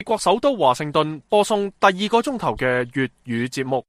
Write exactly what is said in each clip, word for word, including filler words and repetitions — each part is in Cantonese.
美國首都華盛頓播送第二個鐘頭嘅粵語節目。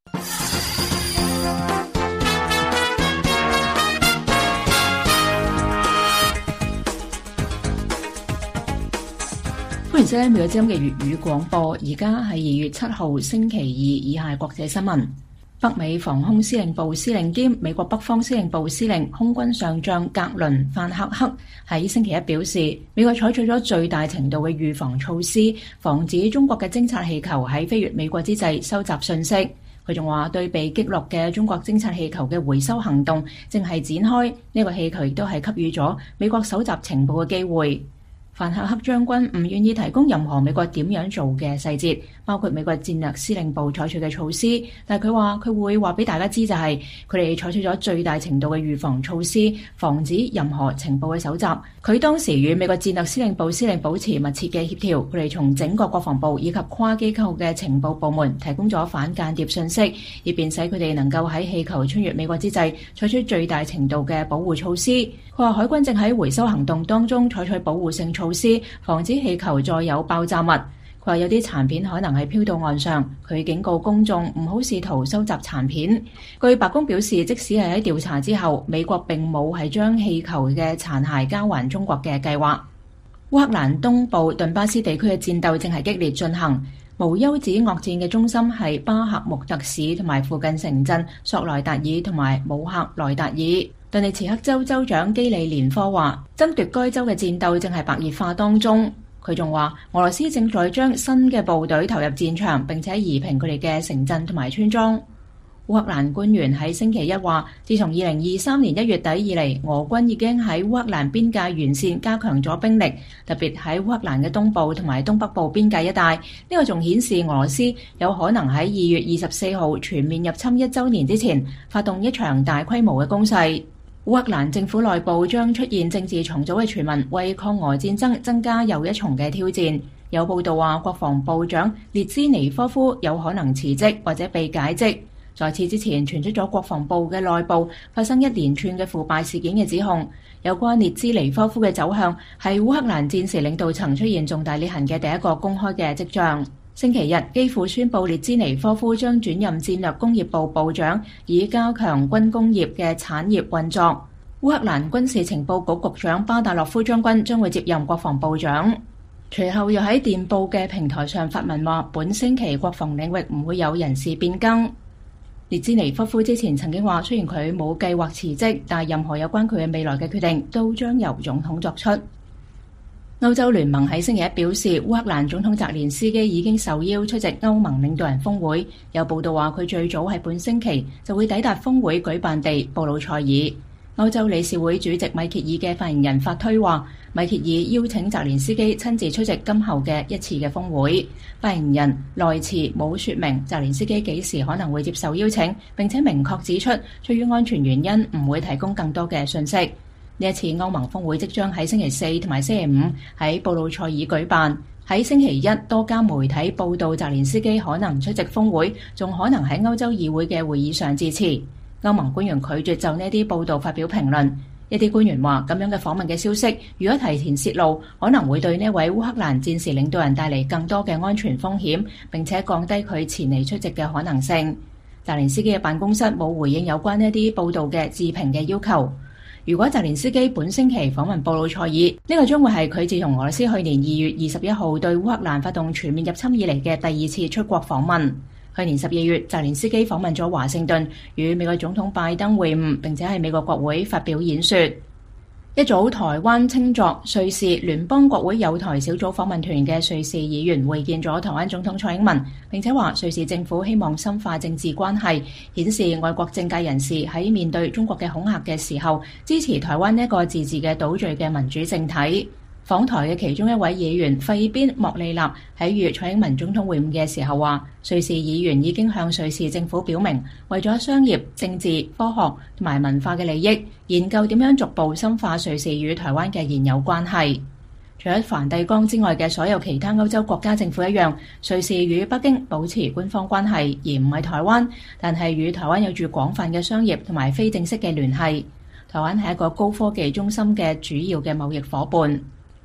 歡迎收聽每個鐘嘅粵語廣播。而家係二月七號星期二，以下係國際新聞。北美防空司令部司令兼美國北方司令部司令空軍上將格倫范克克喺星期一表示，美國採取咗最大程度嘅預防措施，防止中國嘅偵察氣球喺飛越美國之際收集信息。佢仲話，對被擊落嘅中國偵察氣球嘅回收行動正係展開，呢個氣球亦都係給予咗美國搜集情報嘅機會。范克克將軍唔願意提供任何美國點樣做嘅細節，包括美國戰略司令部採取嘅措施，但係佢話佢會話俾大家知，就係佢哋採取咗最大程度嘅預防措施，防止任何情報嘅搜集。佢當時與美國戰略司令部司令保持密切嘅協調，佢哋從整個國防部以及跨機構嘅情報部門提供咗反間諜信息，以便使佢哋能夠喺氣球穿越美國之際採取最大程度嘅保護措施。佢話海軍正喺回收行動當中採取保護性措施，防止氣球再有爆炸物。佢話有啲殘片可能係飄到岸上，佢警告公眾唔好試圖收集殘片。據白宮表示，即使係喺調查之後，美國並冇係將氣球嘅殘骸交還中國嘅計劃。烏克蘭東部頓巴斯地區嘅戰鬥正係激烈進行，無休止惡戰嘅中心係巴赫穆特市同埋附近城鎮索萊達爾同埋姆克萊達爾。頓涅茨克州州長基利連科話，爭奪該州嘅戰鬥正係白熱化當中。佢仲話，俄羅斯正在將新嘅部隊投入戰場，並且夷平佢哋嘅城鎮同埋村莊。烏克蘭官員喺星期一話，自從二零二三年一月底以嚟，俄軍已經喺烏克蘭邊界沿線加強咗兵力，特別喺烏克蘭嘅東部同埋東北部邊界一帶。呢個仲顯示俄羅斯有可能喺二月二十四號全面入侵一週年之前，發動一場大規模嘅攻勢。烏克蘭政府內部將出現政治重組嘅傳聞，為抗俄戰爭增加又一重嘅挑戰。有報道話，國防部長列茲尼科夫有可能辭職或者被解職。在此之前，傳出咗國防部嘅內部發生一連串嘅腐敗事件嘅指控，有關列茲尼科夫嘅走向係烏克蘭戰時領導層出現重大裂痕嘅第一個公開嘅跡象。星期日，基輔宣布列茲尼科夫將轉任戰略工業部部長，以加強軍工業嘅產業運作。烏克蘭軍事情報局局長巴達洛夫將軍將會接任國防部長。隨後又喺電報嘅平台上發文話，本星期國防領域唔會有人事變更。列茲尼科夫之前曾經話，雖然佢冇計劃辭職，但任何有關佢嘅未來嘅決定都將由總統作出。歐洲聯盟喺星期一表示，烏克蘭總統澤連斯基已經受邀出席歐盟領導人峰會。有報道話，佢最早喺本星期就會抵達峰會舉辦地布魯塞爾。歐洲理事會主席米歇爾嘅發言人發推話，米歇爾邀請澤連斯基親自出席今後嘅一次嘅峰會。發言人內茨冇說明澤連斯基幾時可能會接受邀請，並且明確指出，出於安全原因唔會提供更多嘅信息。呢一次歐盟峰會即將喺星期四同埋星期五喺布魯塞爾舉辦。喺星期一，多家媒體報道澤連斯基可能出席峰會，仲可能喺歐洲議會嘅會議上致辭。歐盟官員拒絕就呢啲報道發表評論。一啲官員話，咁樣嘅訪問嘅消息，如果提前泄露，可能會對呢位烏克蘭戰時領導人帶嚟更多嘅安全風險，並且降低佢前嚟出席嘅可能性。澤連斯基嘅辦公室冇回應有關呢啲報道嘅置評嘅要求。如果澤連斯基本星期訪問布魯塞爾，呢、這個將會係佢自從俄羅斯去年二月二十一號對烏克蘭發動全面入侵以嚟嘅第二次出國訪問。去年十二月，澤連斯基訪問咗華盛頓，與美國總統拜登會晤，並且喺美國國會發表演說。一組台灣稱作瑞士聯邦國會友台小組訪問團嘅瑞士議員會見咗台灣總統蔡英文，並且話瑞士政府希望深化政治關係，顯示外國政界人士喺面對中國嘅恐嚇嘅時候，支持台灣呢一個自治嘅島嶼嘅民主政體。訪台嘅其中一位議員費邊莫利納喺與蔡英文總統會晤嘅時候話，瑞士議員已經向瑞士政府表明，為咗商業、政治、科學同埋文化嘅利益，研究點樣逐步深化瑞士與台灣嘅現有關係。除咗梵蒂岡之外嘅所有其他歐洲國家政府一樣，瑞士與北京保持官方關係，而唔係台灣，但係與台灣有住廣泛嘅商業同埋非正式嘅聯繫。台灣係一個高科技中心嘅主要嘅貿易夥伴。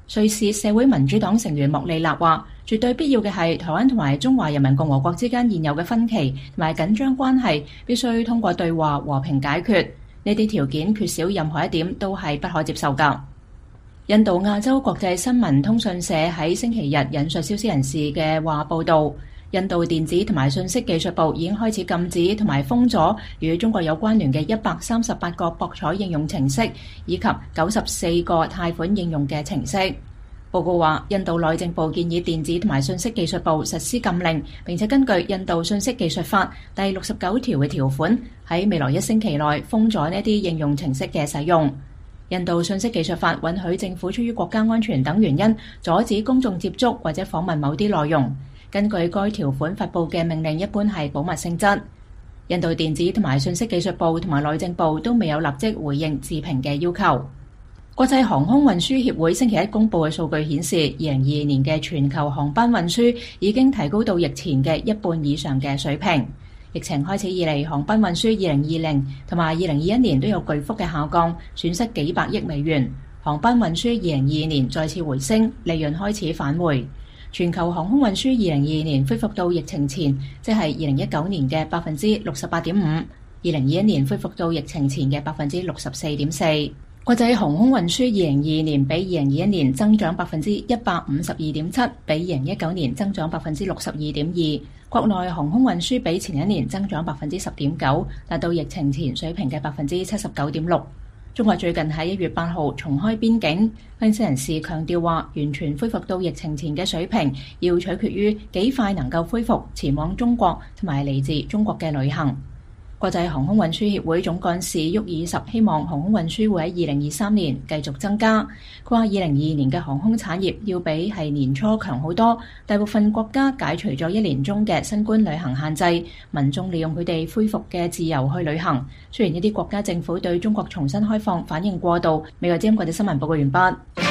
瑞士社會民主黨成員莫利納話，絕對必要嘅係台灣同埋中華人民共和國之間現有嘅分歧同埋緊張關係必須通過對話和平解決，呢啲條件缺少任何一點都係不可接受㗎。印度亞洲國際新聞通訊社喺星期日引述消息人士嘅話報導，印度電子同埋信息技術部已經開始禁止同埋封咗與中國有關聯嘅一百三十八個博彩應用程式，以及九十四個貸款應用嘅程式。報告話，印度內政部建議電子同埋信息技術部實施禁令，並且根據印度信息技術法第六十九條嘅條款，喺未來一星期內封咗呢啲應用程式嘅使用。印度信息技術法允許政府出於國家安全等原因阻止公眾接觸或者訪問某啲內容。根據該條款發布嘅命令一般係保密性質。印度電子同埋信息技術部同埋內政部都未有立即回應置評嘅要求。國際航空運輸協會星期一公佈嘅數據顯示，二零二二年嘅全球航班運輸已經提高到疫前嘅一半以上嘅水平。疫情開始以嚟，航班運輸二零二零同埋二零二一年都有巨幅嘅下降，損失幾百億美元。航班運輸二零二二年再次回升，利潤開始返回。全球航空運輸二零二二年恢復到疫情前，即係二零一九年嘅百分之六十八點五；二零二一年恢復到疫情前嘅百分之六十四點四。國際航空運輸二零二二年比二零二一年增長百分之一百五十二點七，比二零一九年增長百分之六十二點二。國內航空運輸比前一年增長百分之十點九，達到疫情前水平嘅百分之七十九點六。中國最近喺一月八號重開邊境，分析人士強調話，完全恢復到疫情前嘅水平，要取決於幾快能夠恢復前往中國同埋嚟自中國嘅旅行。國際航空運輸協會總幹事沃爾什希望航空運輸會喺二零二三年繼續增加。佢話：二零二二年嘅航空產業要比係年初強好多，大部分國家解除咗一年中嘅新冠旅行限制，民眾利用佢哋恢復嘅自由去旅行。雖然一啲國家政府對中國重新開放反應過度。美國之音國際新聞報告完畢。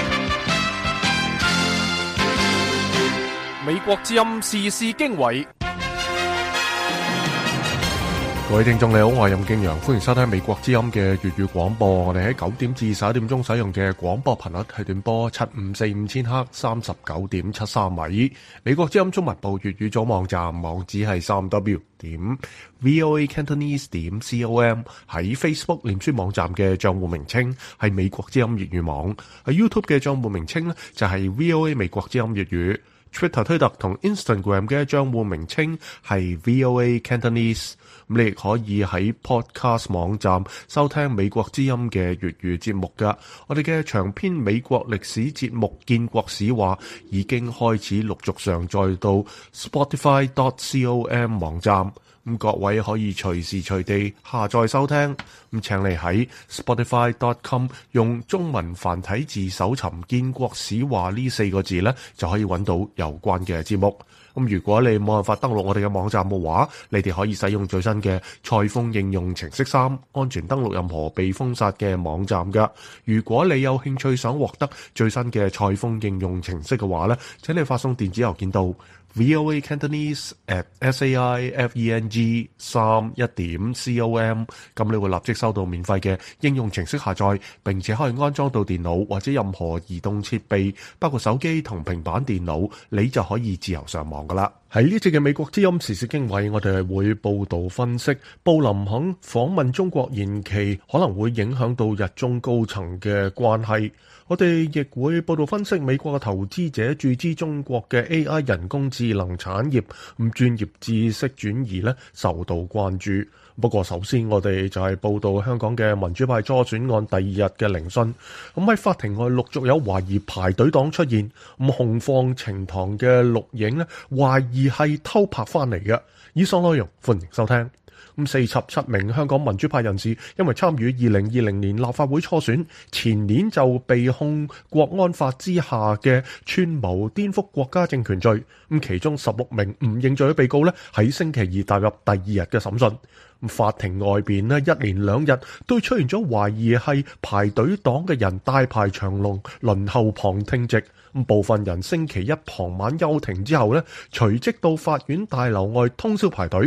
美國之音時事經緯。 各位聽眾你好，我係任敬陽，歡迎收聽美國之音嘅粵語廣播。我哋喺九點至十一點鐘使用嘅廣播頻率係短波七五四五千赫，三十九點七三米。美國之音中文部粵語組網站網址係三 w 點 voa cantonese 點 com。喺 Facebook 臉書網站嘅賬戶名稱係美國之音粵語網，喺 YouTube 嘅賬戶名稱呢就係 VOA 美國之音粵語。Twitter 推特同 Instagram 嘅賬戶名稱係 VOA Cantonese。咁你亦可以喺 Podcast 網站收聽美國之音嘅粵語節目噶。我哋嘅長篇美國歷史節目《建國史話》已經開始陸續上載到 Spotify dot com 網站。咁各位可以隨時隨地下載收聽。咁請你喺 Spotify dot com 用中文繁體字搜尋《建國史話》呢四個字呢，就可以揾到有關嘅節目。咁如果你冇辦法登錄我哋嘅網站嘅話，你哋可以使用最新嘅蔡豐應用程式三，安全登錄任何被封殺嘅網站噶。如果你有興趣想獲得最新嘅蔡豐應用程式嘅話呢，請你發送電子郵件到 voa cantonese at saifeng 三一點 com， 咁你會立即收到免費嘅應用程式下載，並且可以安裝到電腦或者任何移動設備，包括手機同平板電腦，你就可以自由上網噶啦。喺呢節嘅美國之音時事經緯，我哋係會報道分析布林肯訪問中國延期可能會影響到日中高層嘅關係。我哋亦會報道分析美國嘅投資者注資中國嘅 A I 人工智能產業，咁專業知識轉移咧受到關注。不過首先我哋就係報道香港嘅民主派初選案第二日嘅聆訊。咁喺法庭外陸續有懷疑排隊黨出現，咁控方呈堂嘅錄影咧懷疑係偷拍翻嚟嘅。以上內容歡迎收聽。咁四十七名香港民主派人士因為參與二零二零年立法會初選，前年就被控國安法之下嘅串謀顛覆國家政權罪。咁其中十六名唔認罪嘅被告呢，喺星期二踏入第二日嘅審訊。法庭外邊呢，一連兩日都出現咗懷疑係排隊黨嘅人大排長龍輪候旁聽席。咁部分人星期一傍晚休庭之後呢，隨即到法院大樓外通宵排隊。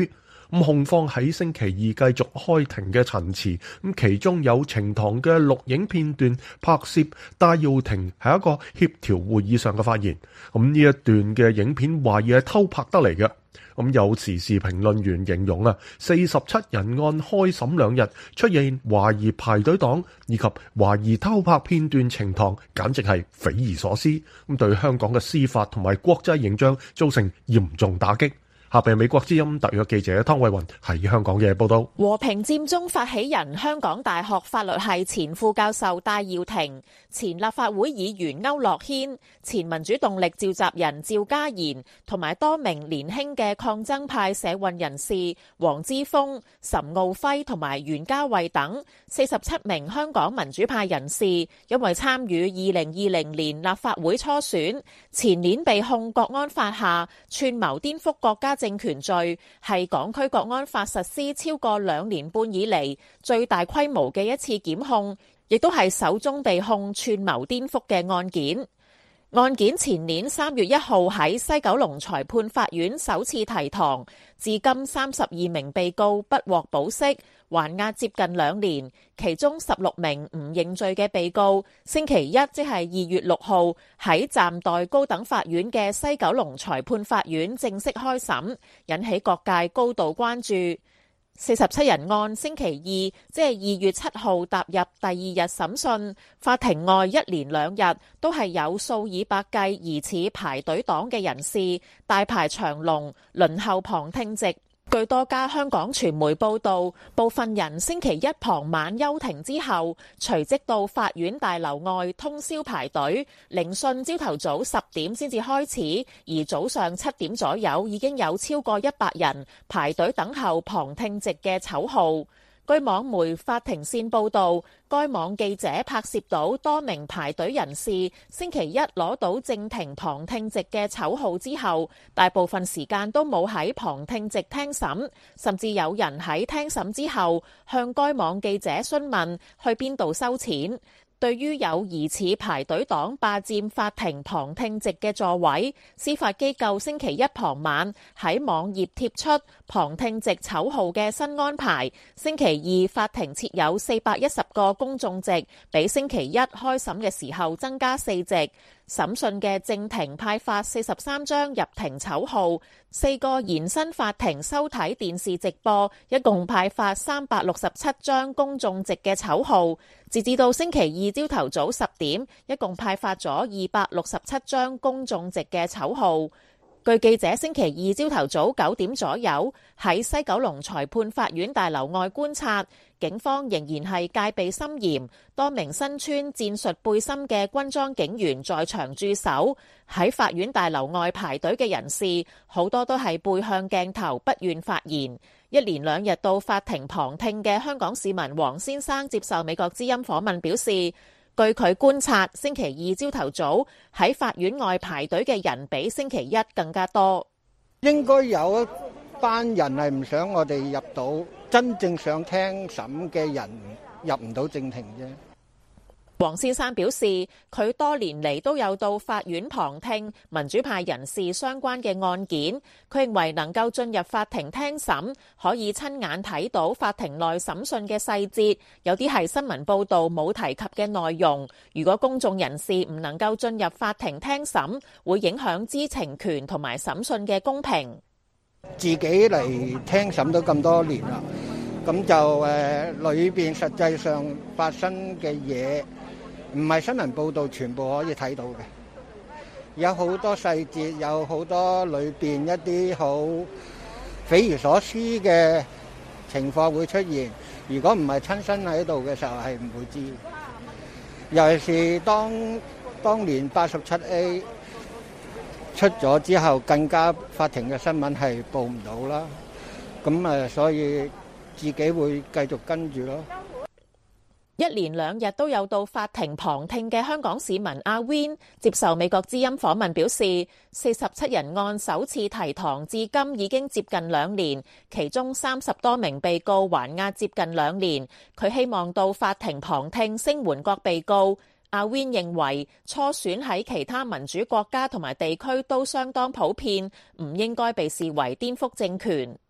咁控方喺星期二繼續開庭嘅陳詞，咁其中有呈堂嘅錄影片段拍攝戴耀廷係一個協調會議上嘅發言。咁呢一段嘅影片懷疑係偷拍得嚟嘅。咁有時事評論員形容啊，四十七人案開審兩日出現懷疑排隊黨以及懷疑偷拍片段呈堂，簡直係匪夷所思。咁對香港嘅司法同埋國際形象造成嚴重打擊。下邊美國之音特約記者湯慧雲喺香港嘅報道。 和平佔中發起人香港大學法律系前副教授戴耀廷、前立法會議員區諾軒、前民主動力召集人趙家賢同埋多名年輕嘅抗爭派社運人士黃之鋒、岑敖暉同埋袁嘉蔚等四十七名香港民主派人士，因為參與二零二零年立法會初選，前年被控國安法下串謀顛覆國家政權罪，係港區國安法實施超過兩年半以嚟最大規模嘅一次檢控，亦都係首宗被控串謀顛覆嘅案件。案件前年三月一號喺西九龍裁判法院首次提堂，至今三十二名被告不獲保釋，還押接近兩年。其中十六名唔認罪嘅被告，星期一即係二月六號喺暫代高等法院嘅西九龍裁判法院正式開審，引起各界高度關注。四十七人案星期二即係二月七號踏入第二日審訊，法庭外一連兩日都係有數以百計疑似排隊黨嘅人士大排長龍輪候旁聽席。據多家香港傳媒報道，部分人星期一傍晚休庭之後，隨即到法院大樓外通宵排隊，聆訊朝頭早十點先至開始，而早上七點左右已經有超過一百人排隊等候旁聽席嘅籌號。據網媒法庭線報導，該網記者拍攝到多名排隊人士星期一攞到正庭旁聽席嘅籌號之後，大部分時間都冇喺旁聽席聽審，甚至有人喺聽審之後向該網記者詢問去邊度收錢。對於有疑似排隊黨霸佔法庭旁聽席嘅座位，司法機構星期一傍晚喺網頁貼出旁聽席籌號嘅新安排。星期二法庭設有四百一十個公眾席，比星期一開審嘅時候增加四席。審訊嘅正庭派發四十三張入庭籌號，四個延伸法庭收睇電視直播，一共派發三百六十七張公眾席嘅籌號。截至到星期二朝頭早十點，一共派發咗二百六十七張公眾席嘅籌號。據記者星期二朝頭早九點左右喺西九龍裁判法院大樓外觀察，警方仍然係戒備森嚴，多名身穿戰術背心嘅軍裝警員在場駐守。喺法院大樓外排隊嘅人士，好多都係背向鏡頭，不願發言。一連兩日到法庭旁聽嘅香港市民黃先生接受美國之音訪問表示，據佢觀察，星期二朝頭早喺法院外排隊嘅人比星期一更加多。 應該有一班人係唔想我哋入到，真正想聽審嘅人入唔到正庭啫。 黃先生表示，佢多年嚟都有到法院旁聽民主派人士相關嘅案件，佢認為能夠進入法庭聽審，可以親眼睇到法庭內審訊嘅細節，有啲係新聞報導冇提及嘅內容。如果公眾人士唔能夠進入法庭聽審，會影響知情權同埋審訊嘅公平。 自己嚟聽審都咁多年啦，咁就誒裏邊實際上發生嘅嘢，唔係新聞報道全部可以睇到嘅，有好多細節，有好多裏邊一啲好匪夷所思嘅情況會出現。如果唔係親身喺度嘅時候，係唔會知。尤其是當當年八十七 A 出咗之後，更加法庭嘅新聞係報唔到啦。咁誒，所以自己會繼續跟住咯。 一連兩日都有到法庭旁聽嘅香港市民阿 Win 接受美國之音訪問表示，四十七人案首次提堂至今已經接近兩年，其中三十多名被告還押接近兩年。佢希望到法庭旁聽聲援各被告。阿 Win 認為初選喺其他民主國家同埋地區都相當普遍，唔應該被視為顛覆政權。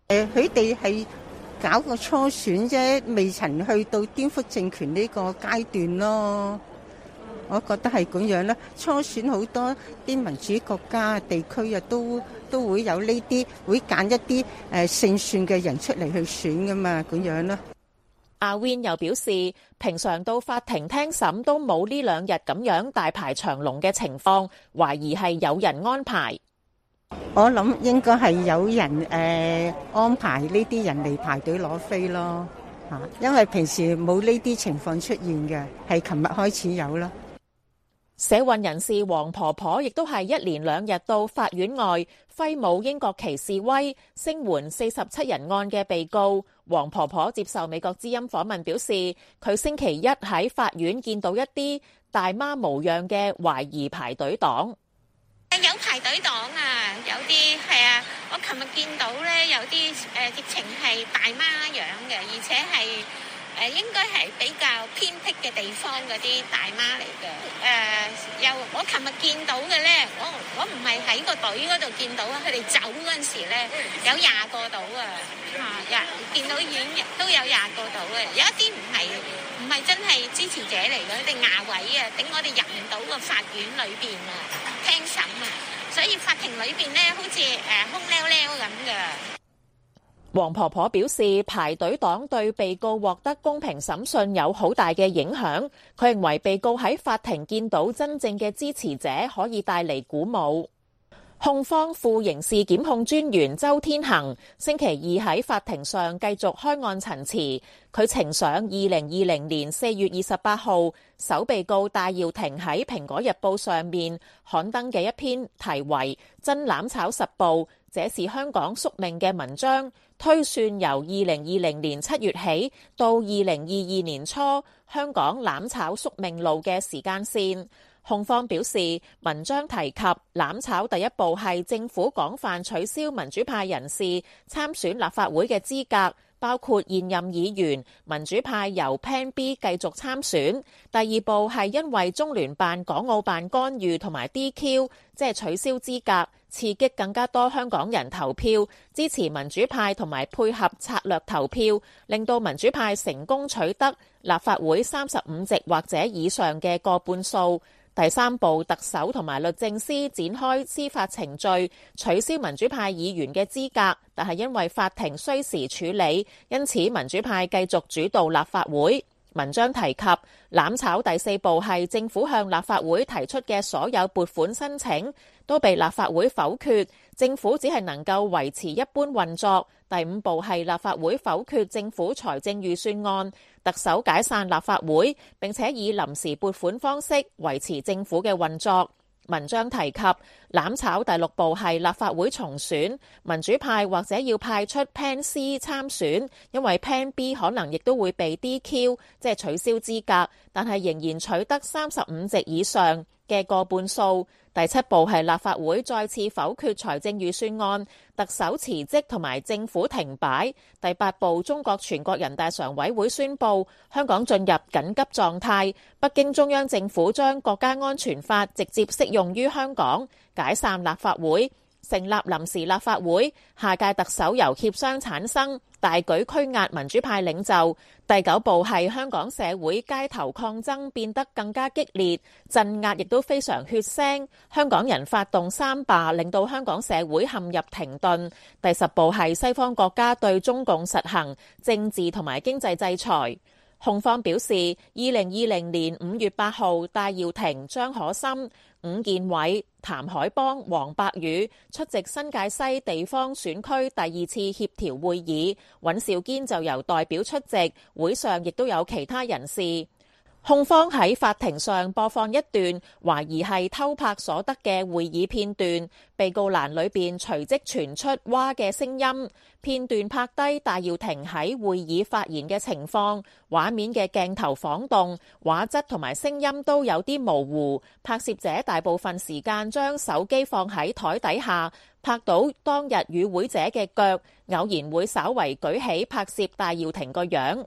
誒，佢哋係搞個初選啫，未曾去到顛覆政權呢個階段咯。我覺得係咁樣啦。初選好多啲民主國家地區啊，都都會有呢啲，會揀一啲誒勝算嘅人出嚟去選噶嘛，咁樣啦。 阿 Win 又表示，平常到法庭聽審都冇呢兩日咁樣大排長龍嘅情況，懷疑係有人安排。 我諗應該係有人誒、呃、安排呢啲人嚟排隊攞飛咯，嚇，因為平時冇呢啲情況出現嘅，係琴日開始有啦。 社運人士黃婆婆亦都係一連兩日到法院外揮舞英國旗示威，聲援四十七人案嘅被告。黃婆婆接受美國之音訪問表示，佢星期一喺法院見到一啲大媽模樣嘅懷疑排隊黨。 有排隊黨啊，有啲係啊，我琴日見到咧有啲誒直情係大媽樣嘅，而且係。誒應該係比較偏僻嘅地方嗰啲大媽嚟嘅。誒又我琴日見到嘅咧，我我唔係喺個隊嗰度見到啊，佢哋走嗰陣時咧有廿個到啊，嚇廿見到已經都有廿個到嘅，有一啲唔係唔係真係支持者嚟嘅，佢哋壓位啊，頂我哋入唔到個法院裏邊啊聽審啊，所以法庭裏邊咧好似誒空溜溜咁嘅。 黃婆婆表示，排隊黨對被告獲得公平審訊有好大嘅影響。佢認為被告喺法庭見到真正嘅支持者，可以帶嚟鼓舞。控方副刑事檢控專員周天恒星期二喺法庭上繼續開案陳詞，佢呈上二零二零年四月二十八號首被告戴耀廷喺《蘋果日報》上面刊登嘅一篇題為《真攬炒實報》，這是香港宿命嘅文章，推算由二零二零年七月起到二零二二年初香港攬炒宿命路嘅時間線。控方表示，文章提及攬炒第一步係政府廣泛取消民主派人士參選立法會嘅資格，包括現任議員，民主派由 Plan B 繼續參選。第二步係因為中聯辦、港澳辦干預同埋 D Q， 即係取消資格，刺激更加多香港人投票，支持民主派同埋配合策略投票，令到民主派成功取得立法會三十五席或者以上嘅過半數。第三步，特首同埋律政司展開司法程序，取消民主派議員嘅資格，但係因為法庭需時處理，因此民主派繼續主導立法會。文章提及攬炒第四步係政府向立法會提出嘅所有撥款申請都被立法會否決，政府只係能夠維持一般運作。第五步係立法會否決政府財政預算案，特首解散立法會，並且以臨時撥款方式維持政府嘅運作。文章提及攬炒第六步係立法會重選，民主派或者要派出 Plan C 參選，因為 Plan B 可能亦都會被 D Q， 即係取消資格，但係仍然取得三十五席以上嘅過半數。第七步係立法會再次否決財政預算案，特首辭職同埋政府停擺。第八步，中國全國人大常委會宣布香港進入緊急狀態，北京中央政府將國家安全法直接適用於香港，解散立法會，成立臨時立法會，下屆特首由協商產生，大舉拘押民主派領袖。第九步係香港社會街頭抗爭變得更加激烈，鎮壓亦都非常血腥，香港人發動三罷，令到香港社會陷入停頓。第十步係西方國家對中共實行政治同埋經濟制裁。控方表示，二零二零年五月八號，戴耀廷、張可森、伍健偉、譚海邦、黃伯宇出席新界西地方選區第二次協調會議，尹兆堅就由代表出席，會上亦都有其他人士。控方喺法庭上播放一段懷疑係偷拍所得嘅會議片段，被告欄裏邊隨即傳出嘩嘅聲音。片段拍低戴耀廷喺會議發言嘅情況，畫面嘅鏡頭晃動，畫質同埋聲音都有啲模糊。拍攝者大部分時間將手機放喺台底下，拍到當日與會者嘅腳，偶然會稍為舉起拍攝戴耀廷個樣。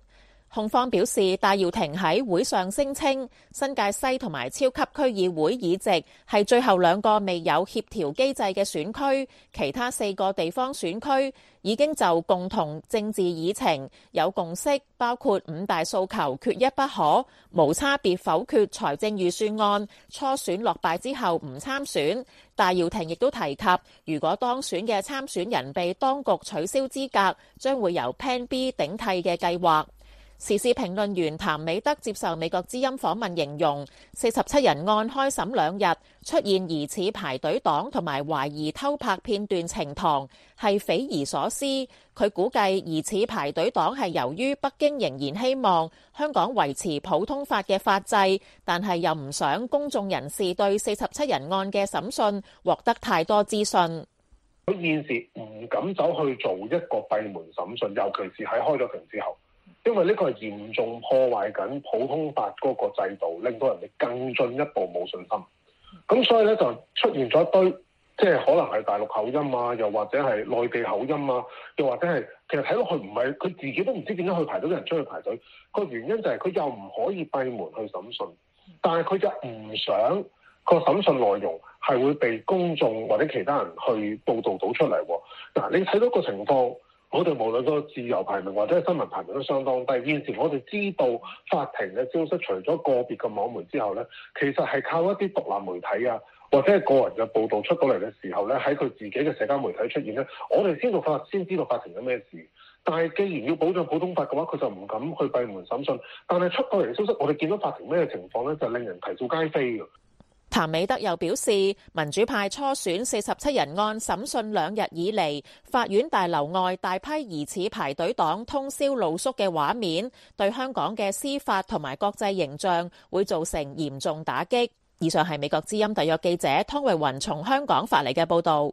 控方表示，戴耀廷喺會上聲稱新界西同埋超級區議會議席係最後兩個未有協調機制嘅選區，其他四個地方選區已經就共同政治議程有共識，包括五大訴求缺一不可，無差別否決財政預算案，初選落敗之後唔參選。戴耀廷亦都提及，如果當選嘅參選人被當局取消資格，將會由 Plan B 頂替嘅計劃。時事評論員譚美德接受美國之音訪問，形容四十七人案開審兩日，出現疑似排隊黨同埋懷疑偷拍片段呈堂，係匪夷所思。佢估計疑似排隊黨係由於北京仍然希望香港維持普通法嘅法制，但係又唔想公眾人士對四十七人案嘅審訊獲得太多資訊。 佢現時唔敢走去做一個閉門審訊，尤其是喺開咗庭之後。因為呢個係嚴重破壞緊普通法嗰個制度，令到人哋更進一步冇信心。咁所以咧就出現咗一堆，即係可能係大陸口音啊，又或者係內地口音啊，又或者係其實睇落去唔係佢自己都唔知點解去排隊嘅人出去排隊。個原因就係佢又唔可以閉門去審訊，但係佢就唔想個審訊內容係會被公眾或者其他人去報導到出嚟。嗱，你睇到個情況。我哋無論個自由排名或者係新聞排名都相當低。現時我哋知道法庭嘅消息，除咗個別嘅網媒之後咧，其實係靠一啲獨立媒體啊，或者係個人嘅報導出到嚟嘅時候咧，喺佢自己嘅社交媒體出現咧，我哋先到法先知道法庭有咩事。但係既然要保障普通法嘅話，佢就唔敢去閉門審訊。但係出到嚟嘅消息，我哋見到法庭咩情況咧，就令人啼笑皆非嘅。 譚美德又表示，民主派初選四十七人案審訊兩日以嚟，法院大樓外大批疑似排隊黨通宵露宿嘅畫面，對香港嘅司法同埋國際形象會造成嚴重打擊。以上係美國之音特約記者湯慧雲從香港發嚟嘅報導。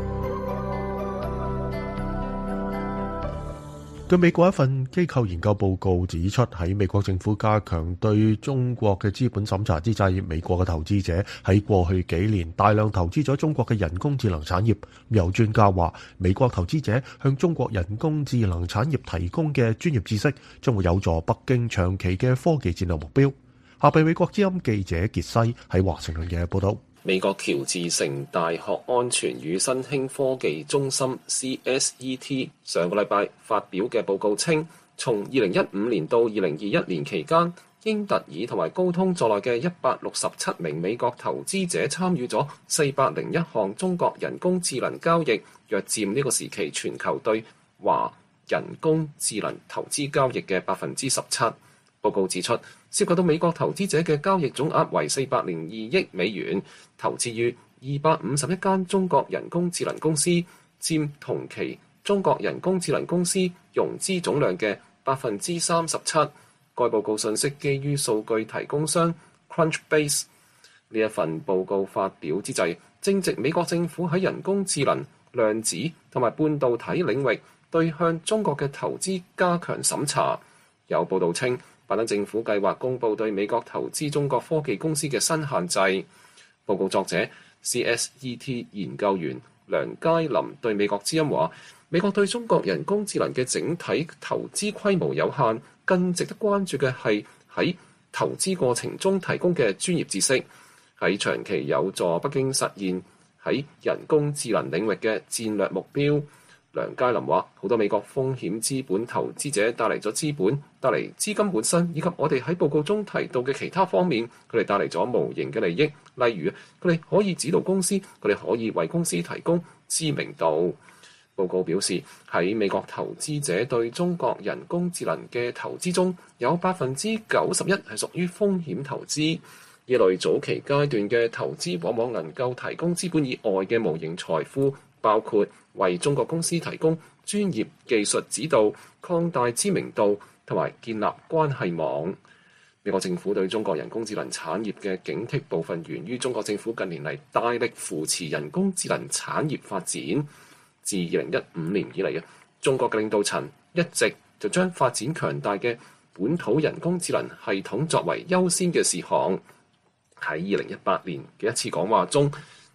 據美國一份機構研究報告指出，喺美國政府加強對中國嘅資本審查之際，美國嘅投資者喺過去幾年大量投資咗中國嘅人工智能產業。有專家話，美國投資者向中國人工智能產業提供嘅專業知識，將會有助北京長期嘅科技戰略目標。下邊美國之音記者傑西喺華盛頓嘅報道。 美國喬治城大學安全與新興科技中心 C S E T 上個禮拜發表嘅報告稱，從二零一五年到二零二一年期間，英特爾同埋高通在內嘅一百六十七名美國投資者參與咗四百零一項中國人工智能交易，約佔呢個時期全球對華人工智能投資交易嘅百分之十七。報告指出，涉及到美國投資者嘅交易總額為四百零二億美元，投資於二百五十一間中國人工智能公司，佔同期中國人工智能公司融資總量嘅百分之三十七。該報告信息基於數據提供商 Crunchbase。呢一份報告發表之際，正值美國政府喺人工智能、量子同埋半導體領域對向中國嘅投資加強審查。有報道稱，拜登政府計劃公布對美國投資中國科技公司嘅新限制。報告作者 C S E T 研究員梁佳林對美國之音話，美國對中國人工智能嘅整體投資規模有限，更值得關注嘅係喺投資過程中提供嘅專業知識，喺長期有助北京實現喺人工智能領域嘅戰略目標。梁佳林話，好多美國風險資本投資者帶嚟咗資本，帶嚟資金本身，以及我哋喺報告中提到嘅其他方面，佢哋帶嚟咗無形嘅利益，例如佢哋可以指導公司，佢哋可以為公司提供知名度。報告表示，喺美國投資者對中國人工智能嘅投資中，有百分之九十一係屬於風險投資。呢類早期階段嘅投資往往能夠提供資本以外嘅無形財富，包括為中國公司提供專業技術指導、擴大知名度同埋建立關係網。美國政府對中國人工智能產業嘅警惕部分源於中國政府近年嚟大力扶持人工智能產業發展。自二零一五年以嚟，中國嘅領導層一直就將發展強大嘅本土人工智能系統作為優先嘅事項。喺二零一八年嘅一次講話中，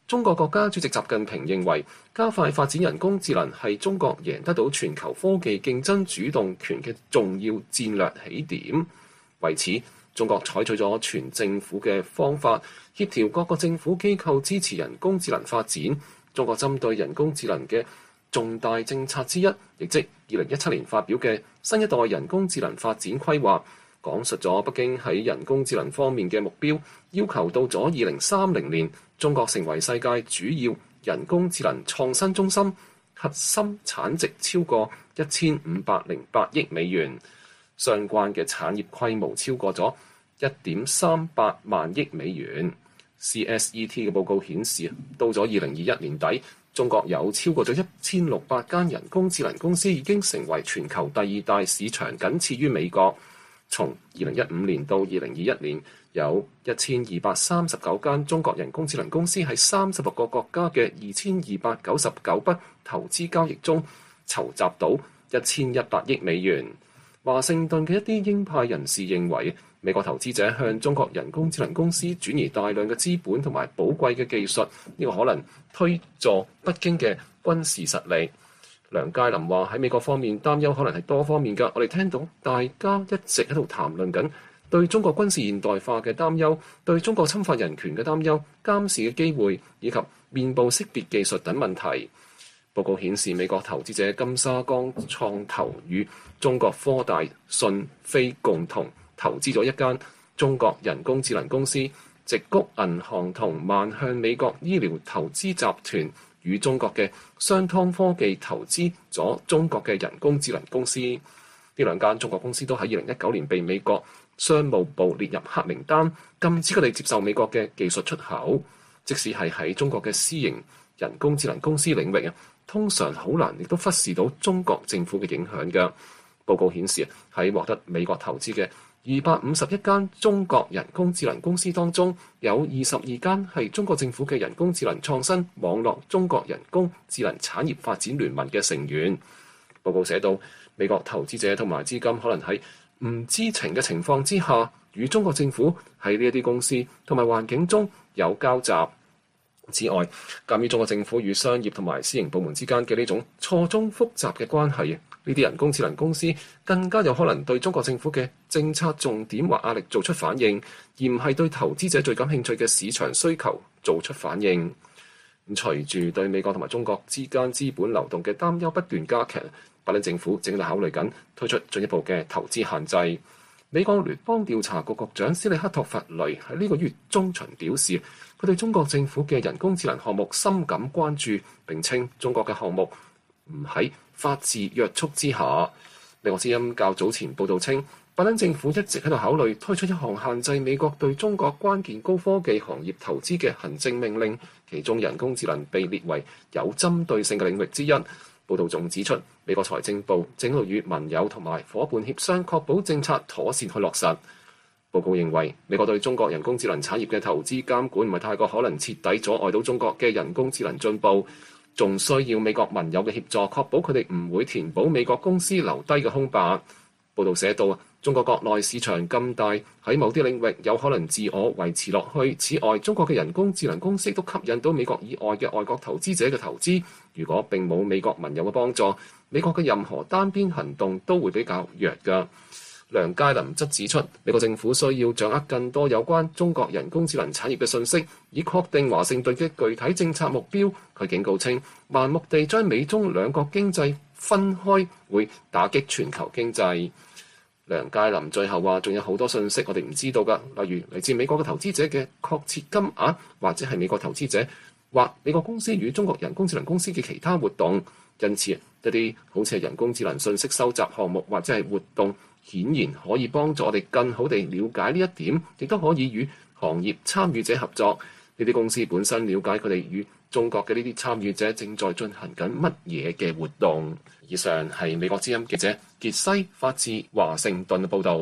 中國國家主席習近平認為，加快發展人工智能係中國贏得到全球科技競爭主動權嘅重要戰略起點。為此，中國採取咗全政府嘅方法，協調各個政府機構支持人工智能發展。中國針對人工智能嘅重大政策之一，亦即二零一七年發表嘅新一代人工智能發展規劃，講述咗北京喺人工智能方面嘅目標，要求到咗二零三零年，中國成為世界主要人工智能創新中心，核心產值超過一千五百零八億美元，相關嘅產業規模超過咗一點三八萬億美元。C S E T 嘅報告顯示，到咗二零二一年底，中國有超過咗一千六百間人工智能公司已經成為全球第二大市場，僅次於美國。從二零一五年到二零二一年，有一千二百三十九間中國人工智能公司喺三十六個國家嘅二千二百九十九筆投資交易中籌集到一千一百億美元。華盛頓嘅一啲鷹派人士認為，美國投資者向中國人工智能公司轉移大量嘅資本同埋寶貴嘅技術，呢個可能推助北京嘅軍事實力。梁佳林話，喺美國方面擔憂可能係多方面㗎，我哋聽到大家一直喺度談論緊對中國軍事現代化嘅擔憂，對中國侵犯人權嘅擔憂，監視嘅機會以及面部識別技術等問題。報告顯示，美國投資者金沙江創投與中國科大訊飛共同投資咗一間中國人工智能公司，矽谷銀行同萬向美國醫療投資集團與中國嘅商湯科技投資咗中國嘅人工智能公司。呢兩間中國公司都喺二零一九年被美國商務部列入黑名單，禁止佢哋接受美國嘅技術出口。即使係喺中國嘅私營人工智能公司領域啊，通常好難亦都忽視到中國政府嘅影響嘅。報告顯示，喺獲得美國投資嘅二百五十一間中國人工智能公司當中，有二十二間係中國政府嘅人工智能創新網絡中國人工智能產業發展聯盟嘅成員。報告寫到，美國投資者同埋資金可能喺唔知情嘅情況之下，與中國政府喺呢一啲公司同埋環境中有交集。此外，鑑於中國政府與商業同埋私營部門之間嘅呢種錯綜複雜嘅關係，呢啲人工智能公司更加有可能對中國政府嘅政策重點或壓力做出反應，而唔係對投資者最感興趣嘅市場需求做出反應。咁隨住對美國同埋中國之間資本流動嘅擔憂不斷加劇，拜登政府正在考慮緊推出進一步嘅投資限制。美國聯邦調查局局長斯里克托弗雷喺呢個月中旬表示，佢對中國政府嘅人工智能項目深感關注，並稱中國嘅項目唔喺法治約束之下。美國之音較早前報導稱，拜登政府一直喺度考慮推出一項限制美國對中國關鍵高科技行業投資嘅行政命令，其中人工智能被列為有針對性嘅領域之一。報導仲指出，美國財政部正喺度與盟友同埋伙伴協商，確保政策妥善去落實。報告認為，美國對中國人工智能產業嘅投資監管唔係太過可能徹底阻礙到中國嘅人工智能進步，仲需要美國盟友嘅協助，確保佢哋唔會填補美國公司留低嘅空白。報導寫到，中國國內市場咁大，喺某啲領域有可能自我維持落去。此外，中國嘅人工智能公司都吸引到美國以外嘅外國投資者嘅投資。如果並冇美國盟友嘅幫助，美國嘅任何單邊行動都會比較弱㗎。梁佳林則指出，美國政府需要掌握更多有關中國人工智能產業嘅信息，以確定華盛頓嘅具體政策目標。佢警告稱，盲目地將美中兩國經濟分開會打擊全球經濟。梁佳林最後話，仲有好多信息我哋唔知道㗎，例如嚟自美國嘅投資者嘅確切金額，或者係美國投資者或美國公司與中國人工智能公司嘅其他活動。因此，一啲好似係人工智能信息收集項目或者係活動，顯然可以幫助我哋更好地了解呢一點，亦都可以與行業參與者合作。呢啲公司本身了解佢哋與中國嘅呢啲參與者正在進行緊乜嘢嘅活動。以上係美國之音記者傑西發自華盛頓嘅報導。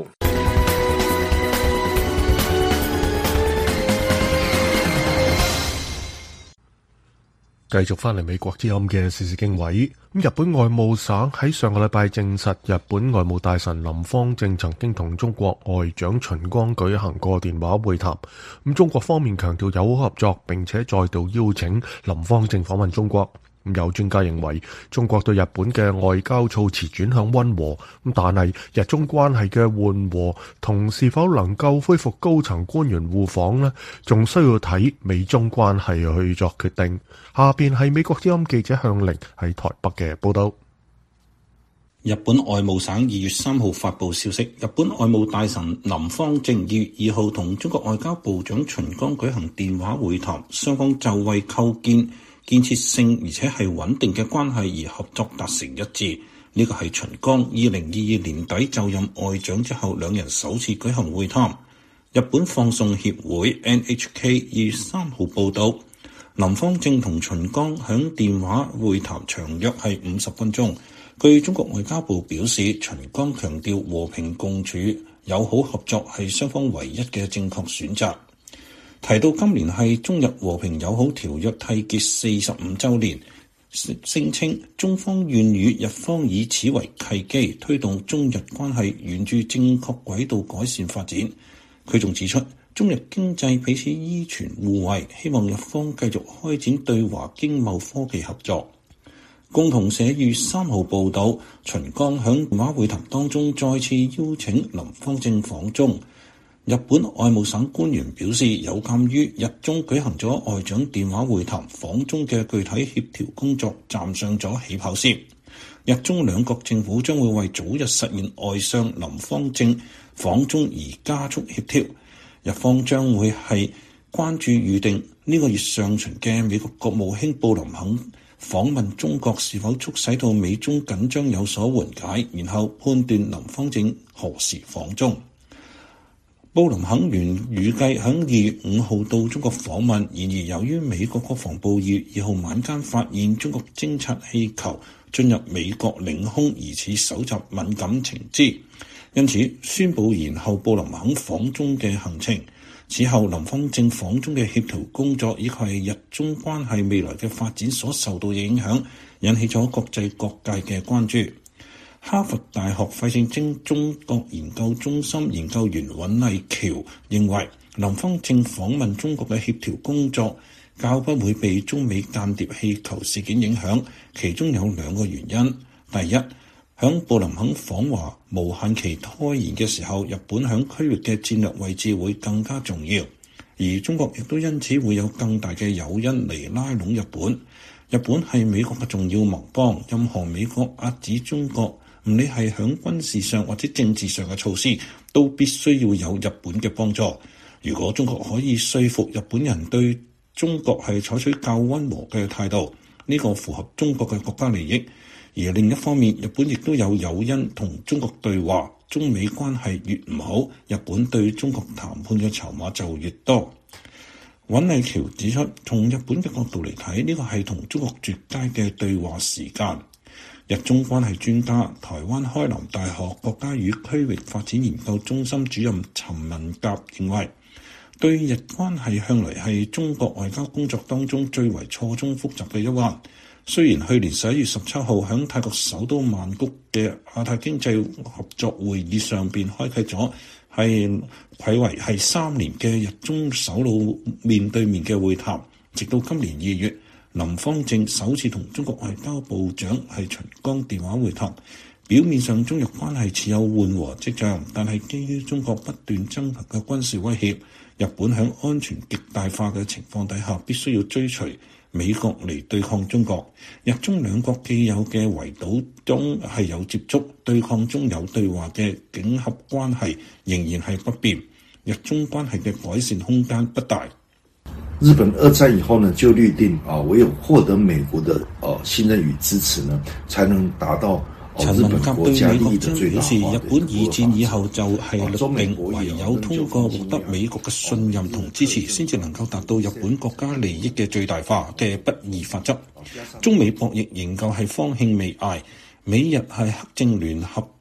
繼續翻嚟美國之音嘅時事經緯，咁日本外務省喺上個禮拜證實，日本外務大臣林芳正曾經同中國外長秦剛舉行過電話會談。咁中國方面強調友好合作，並且再度邀請林芳正訪問中國。有專家認為，中國對日本嘅外交措辭轉向溫和，咁但係日中關係嘅緩和同是否能夠恢復高層官員互訪呢，仲需要睇美中關係去作決定。下邊係美國之音記者向凌喺台北嘅報道。 日本外務省二月三號發布消息，日本外務大臣林芳正二月二號同中國外交部長秦剛舉行電話會談，雙方就為構建建設性而且係穩定嘅關係而合作達成一致。呢個係秦剛二零二二年底就任外長之後兩人首次舉行會談。日本放送協會 N H K 二月三號報道，林芳正同秦剛響電話會談長約係五十分鐘。據中國外交部表示，秦剛強調和平共處、友好合作係雙方唯一嘅正確選擇。提到今年係中日和平友好條約締結四十五週年，聲稱中方願與日方以此為契機，推動中日關係沿住正確軌道改善發展。佢仲指出，中日經濟彼此依存互惠，希望日方繼續開展對華經貿科技合作。共同社二月三號報導，秦剛響電話會談當中再次邀請林芳正訪中。日本外務省官員表示，有鑑於日中舉行咗外長電話會談，訪中嘅具體協調工作站上咗起跑線。日中兩國政府將會為早日實現外相林芳正訪中而加速協調。日方將會係關注預定呢個月上旬嘅美國國務卿布林肯訪問中國是否促使到美中緊張有所緩解，然後判斷林芳正何時訪中。布林肯原預計喺二月五號到中國訪問，然而由於美國國防部二月二號晚間發現中國偵察氣球進入美國領空，疑似搜集敏感情資，因此宣布延後布林肯訪中嘅行程。此後林芳正訪中嘅協調工作以及係日中關係未來嘅發展所受到嘅影響，引起咗國際各界嘅關注。哈佛大學費正清中國研究中心研究員尹麗橋認為，林芳正訪問中國嘅協調工作較不會被中美間諜氣球事件影響，其中有兩個原因。第一，響布林肯訪華無限期拖延嘅時候，日本響區域嘅戰略位置會更加重要，而中國亦都因此會有更大嘅誘因嚟拉攏日本。日本係美國嘅重要盟邦，任何美國遏止中國，唔理係響軍事上或者政治上嘅措施，都必須要有日本嘅幫助。如果中國可以說服日本人對中國係採取較溫和嘅態度，呢個符合中國嘅國家利益。而另一方面，日本亦都有誘因同中國對話，中美關係越唔好，日本對中國談判嘅籌碼就越多。尹麗橋指出，從日本嘅角度嚟睇，呢個係同中國絕佳嘅對話時間。日中關係專家、台灣開南大學國家與區域發展研究中心主任陳文甲認為，對日關係向來係中國外交工作當中最為錯綜複雜嘅一環。雖然去年十一月十七號喺泰國首都曼谷嘅亞太經濟合作會議上邊開啟咗係暌違係三年嘅日中首腦面對面嘅會談，直到今年二月，林芳正首次同中國外交部長係秦剛電話會談，表面上中日關係似有緩和跡象，但係基於中國不斷增強嘅軍事威脅，日本喺安全極大化嘅情況底下，必須要追隨美國嚟對抗中國。日中兩國既有嘅圍堵中係有接觸，對抗中有對話嘅競合關係仍然係不變，日中關係嘅改善空間不大。 日本二戰以後呢，就律定啊，唯有獲得美國的呃信任與支持呢，才能達到陳文甲對美國政府表示，日本二戰以後就係律定，唯有通過獲得美國嘅信任同支持，先至能夠達到日本國家利益嘅最大化嘅不二法則。中美博弈仍舊係方興未艾，美日係黑正聯合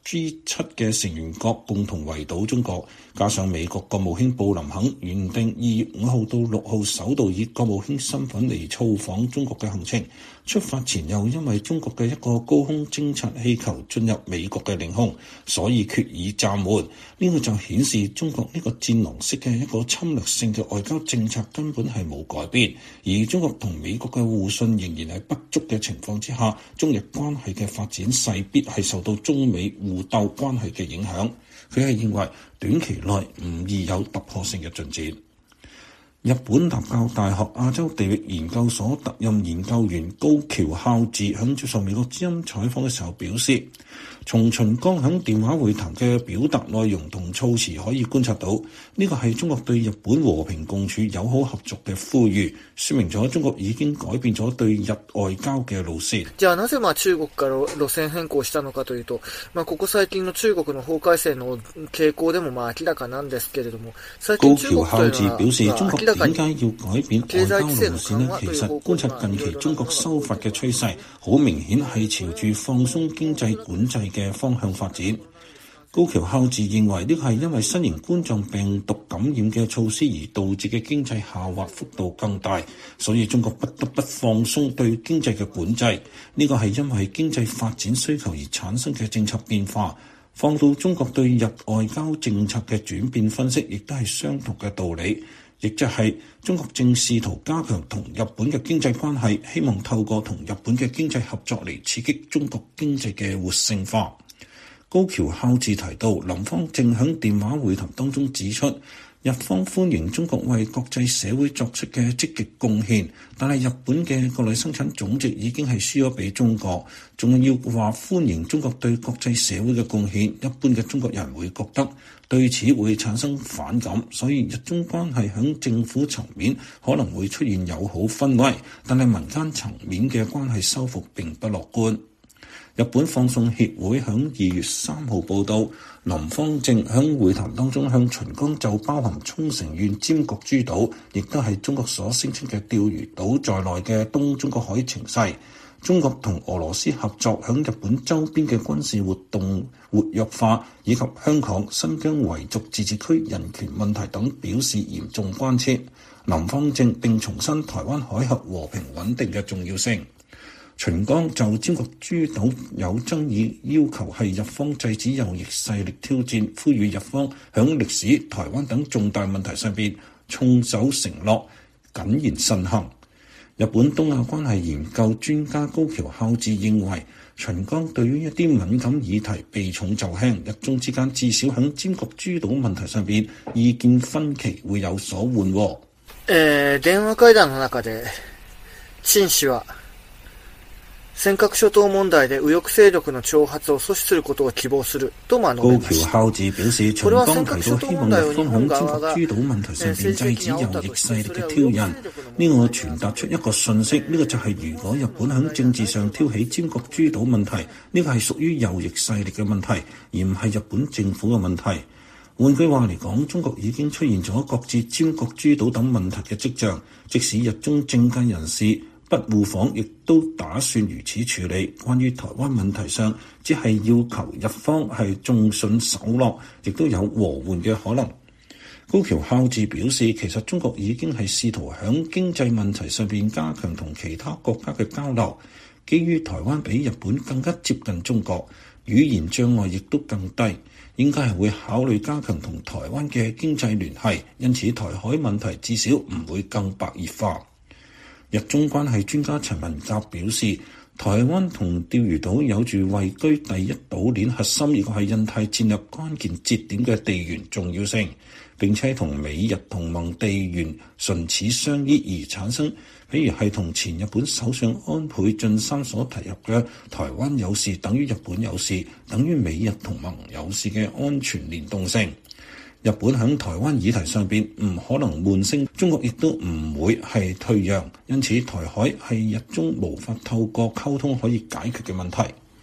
G 七嘅成員國共同圍堵中國，加上美國國務卿布林肯原定二月五號到六號首度以國務卿身份嚟造訪中國嘅行程，出發前又因為中國嘅一個高空偵察氣球進入美國嘅領空，所以決議暫緩。呢個就顯示中國呢個戰狼式嘅一個侵略性嘅外交政策根本係冇改變，而中國同美國嘅互信仍然係不足嘅情況之下，中日關係嘅發展勢必係受到中美互鬥關係嘅影響。佢係認為短期內唔易有突破性嘅進展。日本立教大學亞洲地域研究所特任研究員高橋孝志響接受美國之音採訪嘅時候表示，從秦剛響電話會談嘅表達內容同措辭可以觀察到，呢個係中國對日本和平共處友好合作嘅呼籲，說明咗中國已經改變咗對日外交嘅路線。 じゃあなぜまあ中國から路線変更したのかというと、まあここ最近の中國の法改正の傾向でもまあ明らかなんですけれども、最近中國高橋孝志表示，中國點解要改變外交路線呢？其實觀察近期中國修法嘅趨勢，好明顯係朝住放鬆經濟管制嘅方向發展。高橋孝志認為呢個係因為新型冠狀病毒感染嘅措施而導致嘅經濟下滑幅度更大，所以中國不得不放鬆對經濟嘅管制。呢個係因為經濟發展需求而產生嘅政策變化。放到中國對日外交政策嘅轉變分析，亦都係相同嘅道理，亦即係中國正試圖加強同日本嘅經濟關係，希望透過同日本嘅經濟合作嚟刺激中國經濟嘅活性化。高橋孝志提到，林芳正響電話會談當中指出，日方歡迎中國為國際社會作出嘅積極貢獻，但係日本嘅國內生產總值已經係輸咗俾中國，仲要話歡迎中國對國際社會嘅貢獻，一般嘅中國人會覺得對此會產生反感，所以日中關係響政府層面可能會出現友好氛圍，但係民間層面嘅關係修復並不樂觀。日本放送協會響二月三號報道，林芳正響會談當中向秦剛就包含沖繩縣尖閣諸島，亦都係中國所聲稱嘅釣魚島在內嘅東中國海情勢，中國同俄羅斯合作響日本周邊嘅軍事活動活躍化，以及香港、新疆維族自治區人權問題等表示嚴重關切。林芳正並重申台灣海峽和平穩定嘅重要性。秦剛就尖閣諸島有爭議，要求係日方制止右翼勢力挑戰，呼籲日方響歷史、台灣等重大問題上邊重守承諾，謹言慎行。日本東亞關係研究專家高橋孝志認為，秦剛對於一啲敏感議題避重就輕，日中之間至少響尖閣諸島問題上邊意見分歧會有所緩和。 誒、電話會談の中で陳氏は尖閣諸島問題で右翼勢力の挑発を阻止することを希望すると述べました。 高橋孝志表示，秦剛提到希望日方響尖閣諸島問題上邊制止右翼勢力嘅挑釁，呢個傳達出一個訊息，呢個就係如果日本響政治上挑起尖閣諸島問題，呢個係屬於右翼勢力嘅問題，而唔係日本政府嘅問題。換句話嚟講，中國已經出現咗擱置尖閣諸島等問題嘅跡象，即使日中政界人士不互訪，亦都打算如此處理。關於台灣問題上，只係要求日方係重信守諾，亦都有和緩嘅可能。高橋孝志表示，其實中國已經係試圖響經濟問題上邊加強同其他國家嘅交流。基於台灣比日本更加接近中國，語言障礙亦都更低，應該係會考慮加強同台灣嘅經濟聯繫，因此台海問題至少唔會更白熱化。日中關係專家陳文甲表示，台灣同釣魚島有住位居第一島鏈核心，亦係印太戰略關鍵節點嘅地緣重要性，並且同美日同盟地緣唇齒相依而產生，譬如係同前日本首相安倍晉三所提及嘅台灣有事等於日本有事，等於美日同盟有事嘅安全連動性。日本喺台灣議題上邊唔可能悶聲，中國亦都唔會係退讓，因此台海係日中無法透過溝通可以解決嘅問題。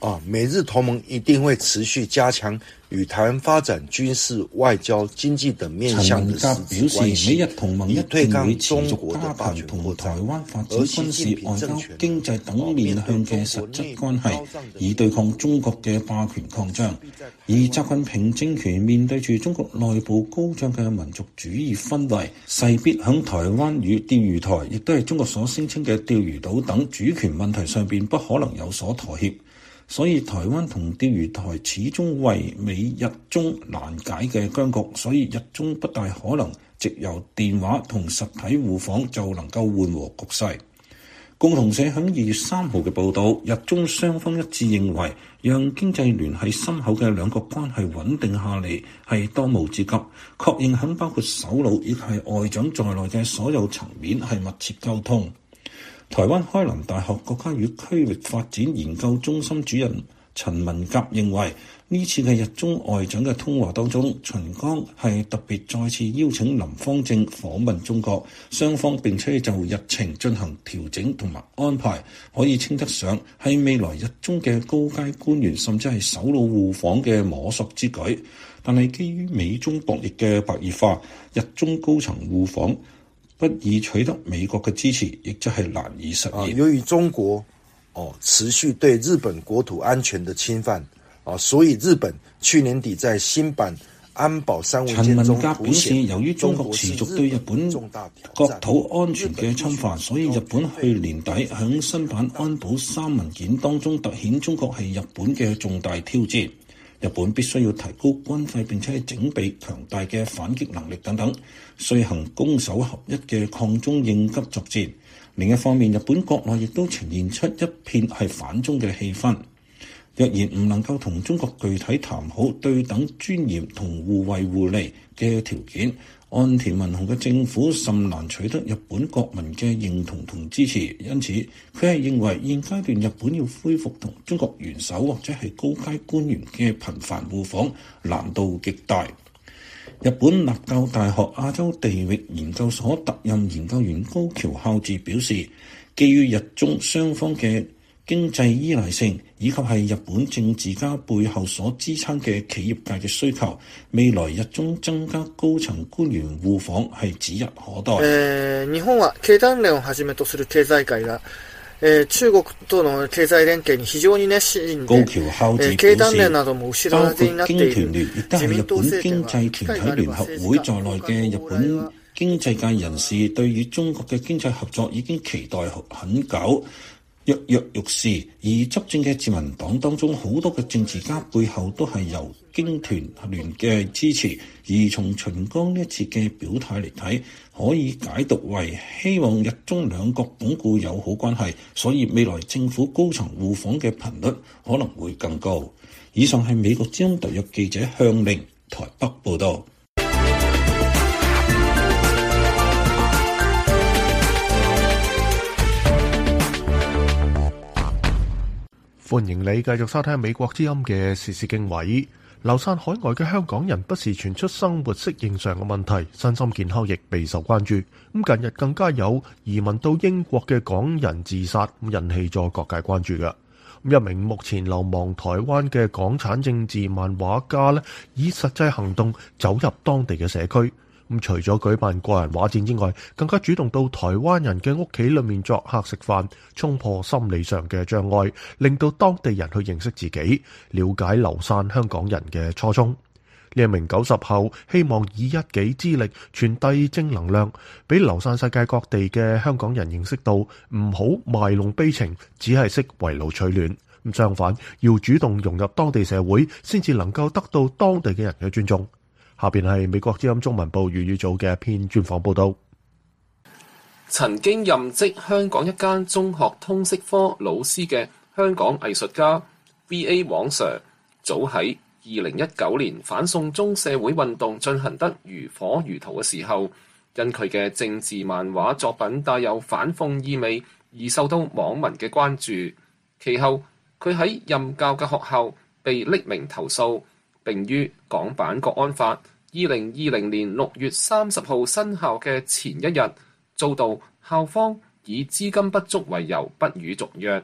啊，美日同盟一定會持續加強與台灣發展軍事、外交、經濟等面向的實質關係， 美日同盟一定會持續加強同台灣發展軍事、外交、經濟等面向嘅實質關係，以對抗中國嘅霸權擴張。而習近平政權面對住中國內部高漲嘅民族主義氛圍，勢必響台灣與釣魚台，亦都係中國所聲稱嘅釣魚島等主權問題上邊，不可能有所妥協。所以台灣同釣魚台始終為美日中難解嘅僵局，所以日中不大可能藉由電話同實體互訪就能夠緩和局勢。共同社響二月三號嘅報導，日中雙方一致認為，讓經濟聯繫深厚嘅兩國關係穩定下嚟係當務之急，確認響包括首腦亦係外長在內嘅所有層面係密切溝通。台灣開南大學國家與區域發展研究中心主任陳文甲認為，呢次嘅日中外長嘅通話當中，秦剛係特別再次邀請林芳正訪問中國，雙方並且就日程進行調整同埋安排，可以稱得上係未來日中嘅高階官員甚至係首腦互訪嘅摸索之舉。但係基於美中博弈嘅白熱化，日中高層互訪不易取得美國嘅支持，亦即係難以實現。 由於中國哦持續對日本國土安全的侵犯，啊，所以日本去年底在新版安保三文件中， 陳文甲表示，由於中國持續對日本國土安全嘅侵犯，所以日本去年底響新版安保三文件當中凸顯中國係日本嘅重大挑戰。日本必須要提高軍費，並且整備強大嘅反擊能力等等，遂行攻守合一嘅抗中應急作戰。另一方面，日本國內亦都呈現出一片係反中嘅氣氛。若然唔能夠同中國具體談好對等尊嚴同互惠互利嘅條件，岸田文雄嘅政府甚難取得日本國民嘅認同同支持。因此，佢係認為現階段日本要恢復同中國元首或者係高階官員嘅頻繁互訪，難度極大。日本立教大學亞洲地域研究所特任研究員高橋孝志表示，基於日中雙方嘅經濟依賴性，以及係日本政治家背後所支撐嘅企業界嘅需求，未來日中增加高層官員互訪係指日可待。 えー、日本は経団連をはじめとする経済界が、えー、中國との經濟連携に非常に熱心で、経団連なども後ろ盾になっている自民黨政權は機會があれば政治家を変えてもらえば。 經濟界人士對於中國嘅經濟合作已經期待很久。躍躍欲試，而執政嘅自民黨當中好多嘅政治家背後都係由經團聯嘅支持，而從秦剛呢一次嘅表態嚟睇，可以解讀為希望日中兩國鞏固友好關係，所以未來政府高層互訪嘅頻率可能會更高。以上係美國之音特約記者向令台北報導。 歡迎你繼續收聽美國之音嘅時事經緯。流散海外嘅香港人不時傳出生活適應上嘅問題，身心健康亦備受關注。咁近日更加有移民到英國嘅港人自殺，引起咗各界關注嘅。一名目前流亡台灣嘅港產政治漫畫家呢，以實際行動走入當地嘅社區。咁除咗舉辦個人畫展之外，更加主動到台灣人嘅屋企裏面作客食飯，衝破心理上嘅障礙，令到當地人去認識自己，了解流散香港人嘅初衷。呢一名九十後希望以一己之力傳遞正能量，俾流散世界各地嘅香港人認識到唔好賣弄悲情，只係識圍爐取暖。咁相反，要主動融入當地社會，先至能夠得到當地嘅人嘅尊重。下邊係美國之音中文部粵語組嘅一篇專訪報道。 曾經任職香港一間中學通識科老師嘅香港藝術家 V A 王 Sir， 早喺二零一九年反送中社會運動進行得如火如荼嘅時候，因佢嘅政治漫畫作品帶有反諷意味而受到網民嘅關注。其後佢喺任教嘅學校被匿名投訴，並於港版國安法二零二零年六月三十號生效嘅前一日，遭到校方以資金不足為由不予續約。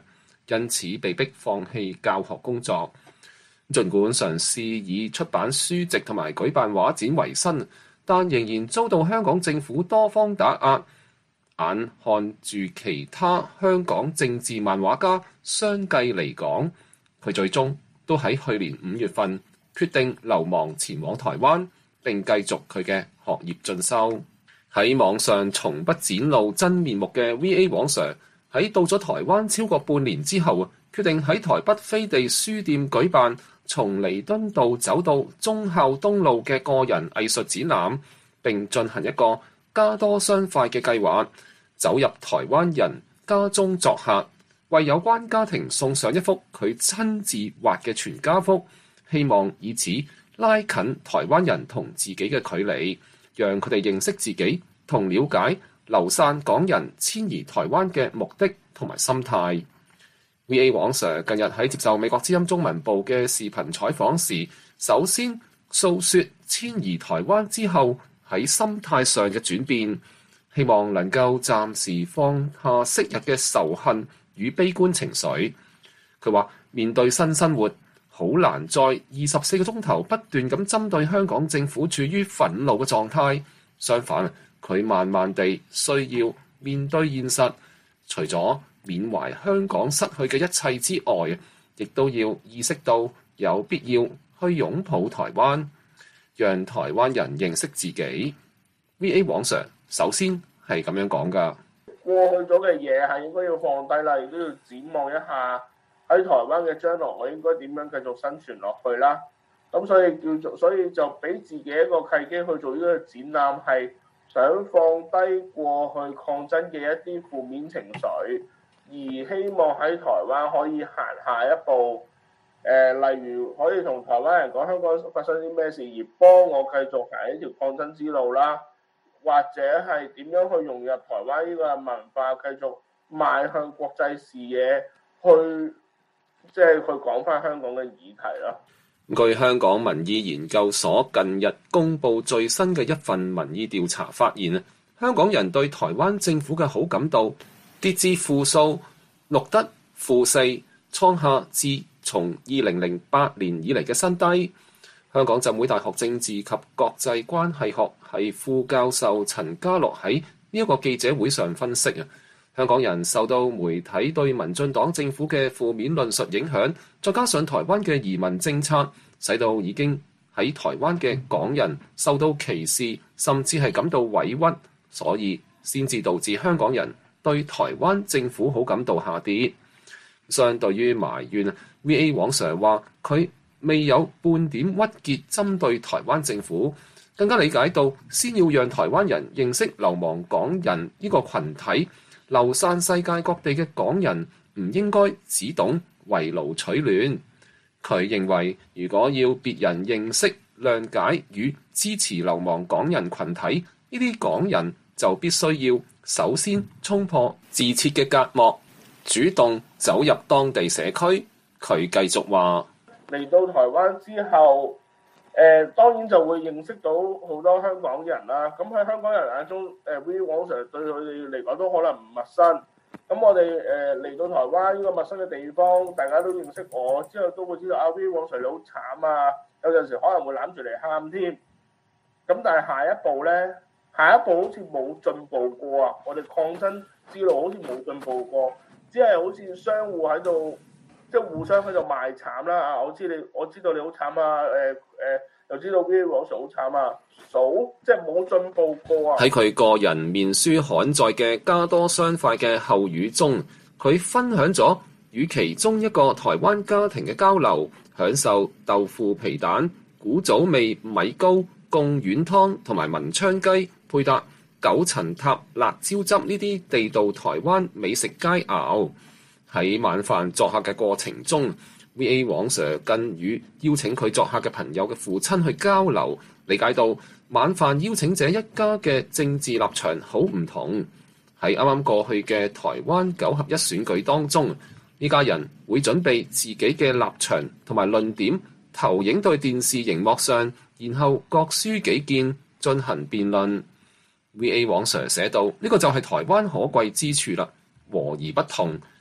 因此被迫放棄教學工作。儘管嘗試以出版書籍同埋舉辦畫展為生，但仍然遭到香港政府多方打壓。眼看住其他香港政治漫畫家相繼離港，佢最終都喺去年五月份決定流亡前往台灣，並繼續佢嘅學業進修。喺網上從不展露真面目嘅 V A 王 Sir 喺到咗台灣超過半年之後，決定喺台北飛地書店舉辦從彌敦道走到忠孝東路嘅個人藝術展覽，並進行一個加多雙快嘅計劃，走入台灣人家中作客，為有關家庭送上一幅佢親自畫嘅全家福，希望以此拉近台灣人同自己嘅距離，讓佢哋認識自己同了解流散港人遷移台灣嘅目的同埋心態。V A 王 Sir 近日喺接受美國之音中文部嘅視頻採訪時，首先訴說遷移台灣之後喺心態上嘅轉變，希望能夠暫時放下昔日嘅仇恨與悲觀情緒。佢話面對新生活，好難再二十四個鐘頭不斷咁針對香港政府處於憤怒嘅狀態。相反，佢慢慢地需要面對現實，除咗緬懷香港失去嘅一切之外，亦都要意識到有必要去擁抱台灣，讓台灣人認識自己。V A 王 Sir 首先係咁樣講㗎。 過去咗嘅嘢係應該要放低啦，亦都要展望一下喺台灣嘅將來，我應該點樣繼續生存落去啦。咁所以叫做，所以就俾自己一個契機去做呢個展覽，係想放低過去抗爭嘅一啲負面情緒，而希望喺台灣可以行下一步。誒、呃，例如可以同台灣人講香港發生啲咩事，而幫我繼續行一條抗爭之路啦。或者係點樣去融入台灣呢個文化，繼續邁向國際視野，去即係去講翻香港嘅議題啦。 據香港民意研究所近日公布最新嘅一份民意調查發現，香港人對台灣政府嘅好感度跌至負數，錄得負四，創下自從二零零八年以嚟嘅新低。香港浸會大學政治及國際關係學系副教授陳家樂喺呢一個記者會上分析啊，香港人受到媒體對民進黨政府嘅負面論述影響，再加上台灣嘅移民政策，使到已經喺台灣嘅港人受到歧視，甚至係感到委屈，所以先至導致香港人對台灣政府好感度下跌。相對於埋怨 V A 王 Sir 話佢未有半點鬱結針對台灣政府，更加理解到先要讓台灣人認識流亡港人呢個群體，流散世界各地嘅港人唔應該只懂圍爐取暖。佢認為如果要別人認識、諒解與支持流亡港人群體，呢啲港人就必須要首先衝破自設嘅隔膜，主動走入當地社區。佢繼續話， 嚟到台灣之後，誒、呃、當然就會認識到好多香港人啦。咁喺香港人眼中，誒 V A 王 Sir 對佢哋嚟講都可能唔陌生。咁我哋誒嚟到台灣呢個陌生嘅地方，大家都認識我，之後都會知道啊 V A 王 Sir 你好慘啊，有陣時可能會攬住嚟喊添。咁但係下一步咧，下一步好似冇進步過啊！我哋抗爭之路好似冇進步過，只係好似相互喺度。即係互相喺度賣慘啦啊！我知你，我知道你好慘啊！誒、呃、誒、呃，又知道 V A 王 Sir 好慘啊！數即係冇進步過啊！ 喺佢個人面書刊載嘅加多雙快嘅後語中，佢分享咗與其中一個台灣家庭嘅交流，享受豆腐皮蛋、古早味米糕、貢丸湯同埋文昌雞，配搭九層塔辣椒汁呢啲地道台灣美食佳肴。喺晚飯作客嘅過程中 ，V A 王 Sir 跟與邀請佢作客嘅朋友嘅父親去交流，理解到晚飯邀請者一家嘅政治立場好唔同。喺啱啱過去嘅台灣九合一選舉當中，呢家人會準備自己嘅立場同埋論點，投影對電視熒幕上，然後各抒己見，進行辯論。V A 王 Sir 寫道：呢、這個就係台灣可貴之處啦，和而不同。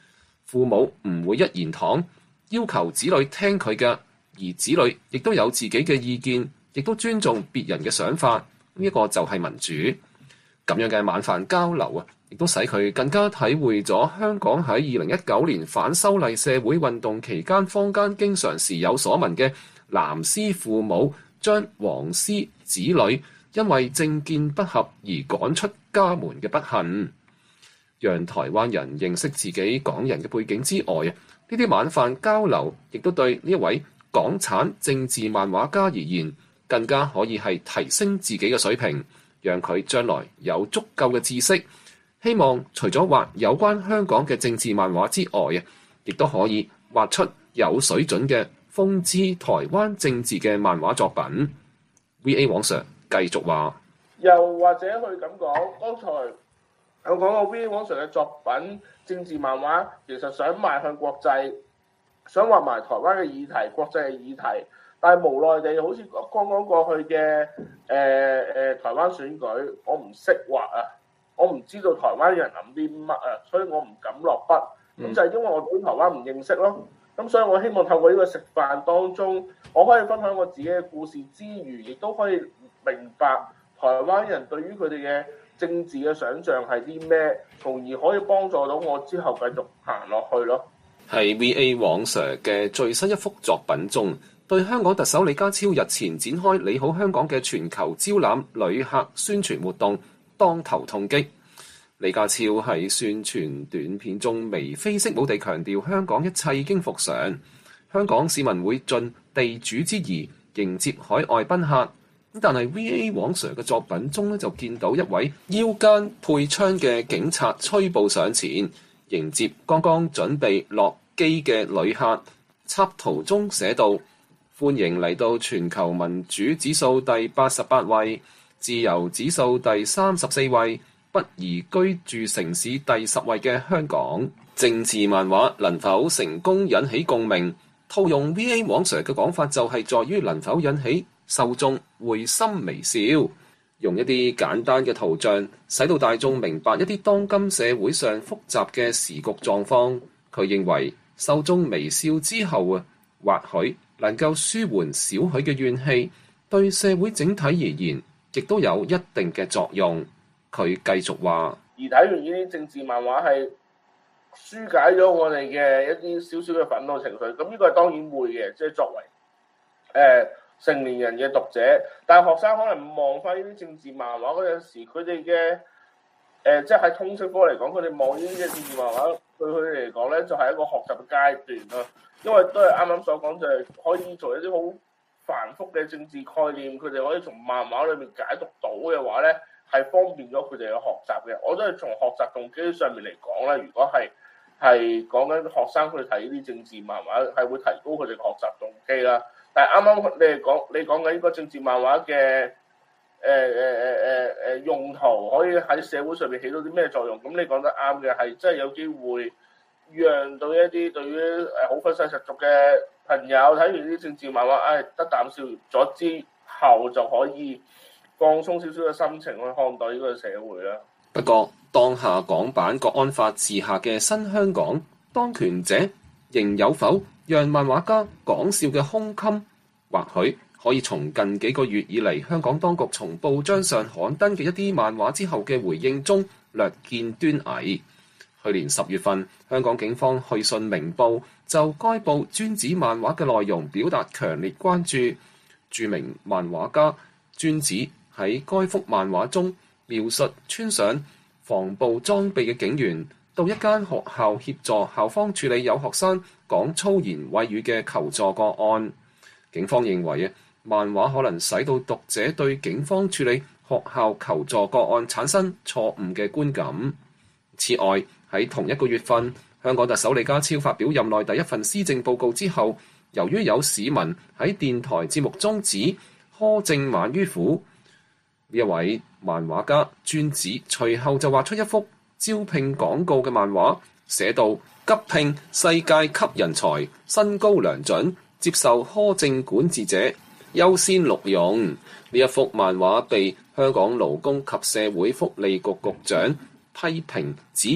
父母唔會一言堂，要求子女聽佢嘅，而子女亦都有自己嘅意見，亦都尊重別人嘅想法。呢一個就係民主。咁樣嘅晚飯交流啊，亦都使佢更加體會咗香港喺二零一九年反修例社會運動期間，坊間經常時有所聞嘅藍絲父母將黃絲子女因為政見不合而趕出家門嘅不幸。讓台灣人認識自己港人嘅背景之外啊，呢啲晚飯交流亦都對呢一位港產政治漫畫家而言，更加可以係提升自己嘅水平，讓佢將來有足夠嘅知識。希望除咗畫有關香港嘅政治漫畫之外啊，亦都可以畫出有水準嘅諷刺台灣政治嘅漫畫作品。V A 王 Sir 繼續話， 又或者去咁講，剛才我講過 V A 王 Sir 嘅作品政治漫畫，其實想邁向國際，想畫埋台灣嘅議題、國際嘅議題，但係無奈地，好似剛剛過去嘅誒誒台灣選舉，我唔識畫啊，我唔知道台灣人諗啲乜啊，所以我唔敢落筆。咁、嗯、就係因為我對台灣唔認識咯。咁所以我希望透過呢個食飯當中，我可以分享我自己嘅故事之餘，亦都可以明白台灣人對於佢哋嘅政治嘅想像係啲咩，從而可以幫助到我之後繼續行落去咯。 係 V A 王 Sir 嘅最新一幅作品中，對香港特首李家超日前展開你好香港嘅全球招攬旅客宣傳活動當頭痛擊。李家超喺宣傳短片中眉飛色舞地強調香港一切已經復常，香港市民會盡地主之誼迎接海外賓客。但係 V A 王 Sir 嘅作品中咧，就見到一位腰間配槍嘅警察催步上前迎接剛剛準備落機嘅旅客，插圖中寫道：歡迎嚟到全球民主指數第八十八位、自由指數第三十四位、不宜居住城市第十位嘅香港。政治漫畫能否成功引起共鳴？套用 V A 王 Sir 嘅講法，就係在於能否引起受眾會心微笑，用一啲簡單嘅圖像，使到大眾明白一啲當今社會上複雜嘅時局狀況。佢認為受眾微笑之後啊，或許能夠舒緩少許嘅怨氣，對社會整體而言，亦都有一定嘅作用。佢繼續話： 而睇完呢啲政治漫畫係紓解咗我哋嘅一啲少少嘅憤怒情緒，咁呢個係當然會嘅，即係作為誒、呃、成年人嘅讀者，但係學生可能望翻呢啲政治漫畫嗰陣時，佢哋嘅誒即係喺通識科嚟講，佢哋望呢啲嘅政治漫畫，對佢哋嚟講咧就係一個學習嘅階段啦。因為都係啱啱所講，就係可以做一啲好繁複嘅政治概念，佢哋可以從漫畫裏面解讀到嘅話咧，係方便咗佢哋嘅學習嘅。我都係從學習動機上面嚟講咧，如果係係講緊學生去睇呢啲政治漫畫，係會提高佢哋學習動機啦。但係啱啱你係講你講緊呢個政治漫畫嘅誒誒誒誒誒用途，可以喺社會上面起到啲咩作用？咁你講得啱嘅，係真係有機會讓到一啲對於誒好憤世嫉俗嘅朋友睇完呢啲政治漫畫，誒、哎、得啖笑咗之後，就可以放鬆少少嘅心情去看待呢個社會啦。 不過，當下港版國安法治下嘅新香港，當權者仍有否讓漫畫家講笑嘅胸襟？或許可以從近幾個月以嚟香港當局從報章上刊登嘅一啲漫畫之後嘅回應中略見端倪。去年十月份，香港警方去信明報，就該報專指漫畫嘅內容表達強烈關注。著名漫畫家專指喺該幅漫畫中描述穿上防暴裝備嘅警員到一間學校協助校方處理有學生講粗言穢語嘅求助個案。警方認為啊，漫畫可能使到讀者對警方處理學校求助個案產生錯誤嘅觀感。此外，喺同一個月份，香港特首李家超發表任內第一份施政報告之後，由於有市民喺電台節目中指苛政猛於虎，呢一位漫畫家專指隨後就畫出一幅招聘廣告嘅漫畫，寫道：急聘世界級人才，身高良準，接受苛政管治者優先錄用。呢一幅漫畫被香港勞工及社會福利局局長批評，只以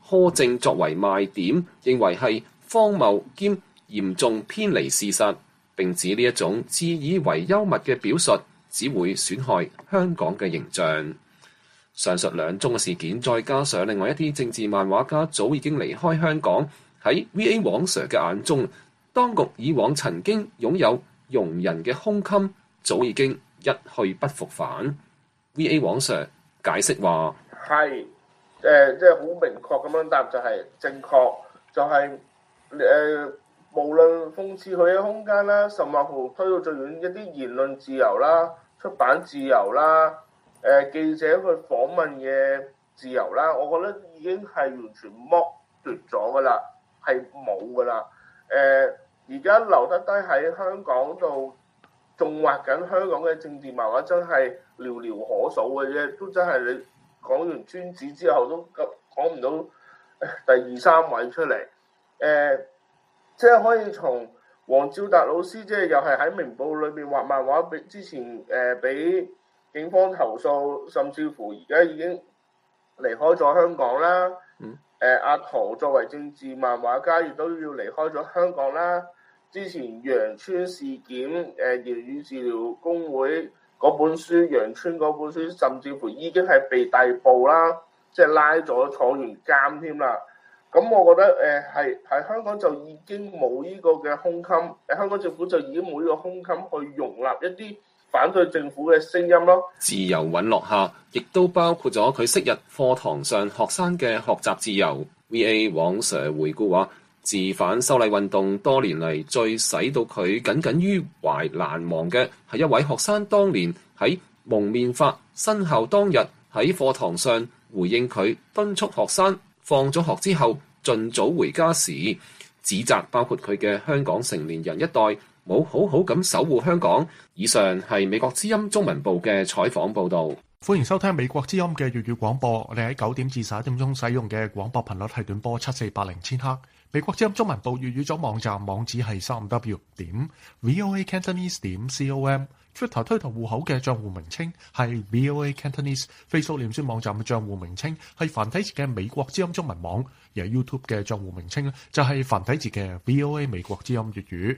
苛政作為賣點，認為係荒謬兼嚴重偏離事實，並指呢一種自以為幽默嘅表述只會損害香港嘅形象。上述兩宗嘅事件，再加上另外一啲政治漫畫家早已經離開香港，喺 V A 王 Sir 嘅眼中，當局以往曾經擁有容人嘅胸襟，早已經一去不復返。V A 王 Sir 解釋話： 係誒，即係好明確咁樣答，就係正確，就係、是、誒、呃，無論諷刺佢嘅空間啦，甚或乎推到最遠一啲言論自由啦、出版自由啦、誒、呃、記者去訪問嘅自由啦，我覺得已經係完全剝奪咗噶啦，係冇噶啦。誒、呃，而家留得低喺香港度，仲畫緊香港嘅政治漫畫，真係寥寥可數嘅啫，都真係你講完尊子之後都講唔到第二三位出嚟。誒、呃，即係可以從黃照達老師，即係又係喺明報裏邊畫漫畫，俾之前誒俾、呃、警方投訴，甚至乎而家已經離開咗香港啦。嗯。誒、呃，阿陶作為政治漫畫家，亦都要離開咗香港啦。之前羊村事件，誒、呃、言語治療公會嗰本書，羊村嗰本書，甚至乎已經係被逮捕啦，即係拉咗坐完監添啦。咁我覺得誒係喺香港就已經冇呢個嘅胸襟，誒香港政府就已經冇呢個胸襟去容納一啲反對政府嘅聲音咯。 自由隕落下，亦都包括咗佢昔日課堂上學生嘅學習自由。V A 王 Sir 回顧話，自反修例運動多年嚟，最使到佢耿耿於懷難忘嘅係一位學生當年喺蒙面法生效當日喺課堂上回應佢敦促學生放咗學之後盡早回家時，指責包括佢嘅香港成年人一代冇好好咁守護香港。以上係美國之音中文部嘅採訪報導。 歡迎收聽美國之音嘅粵語廣播。我哋喺九點至十一點鐘使用嘅廣播頻率係短波七四八零千赫。美國之音中文部粵語組網站網址係三 W 點 V O A Cantonese 點 C O M。Twitter 推特戶口嘅賬戶名稱係 V O A Cantonese。Facebook 臉書網站嘅賬戶名稱係繁體字嘅美國之音中文網。而 YouTube 嘅賬戶名稱咧就係繁體字嘅 V O A 美國之音粵語。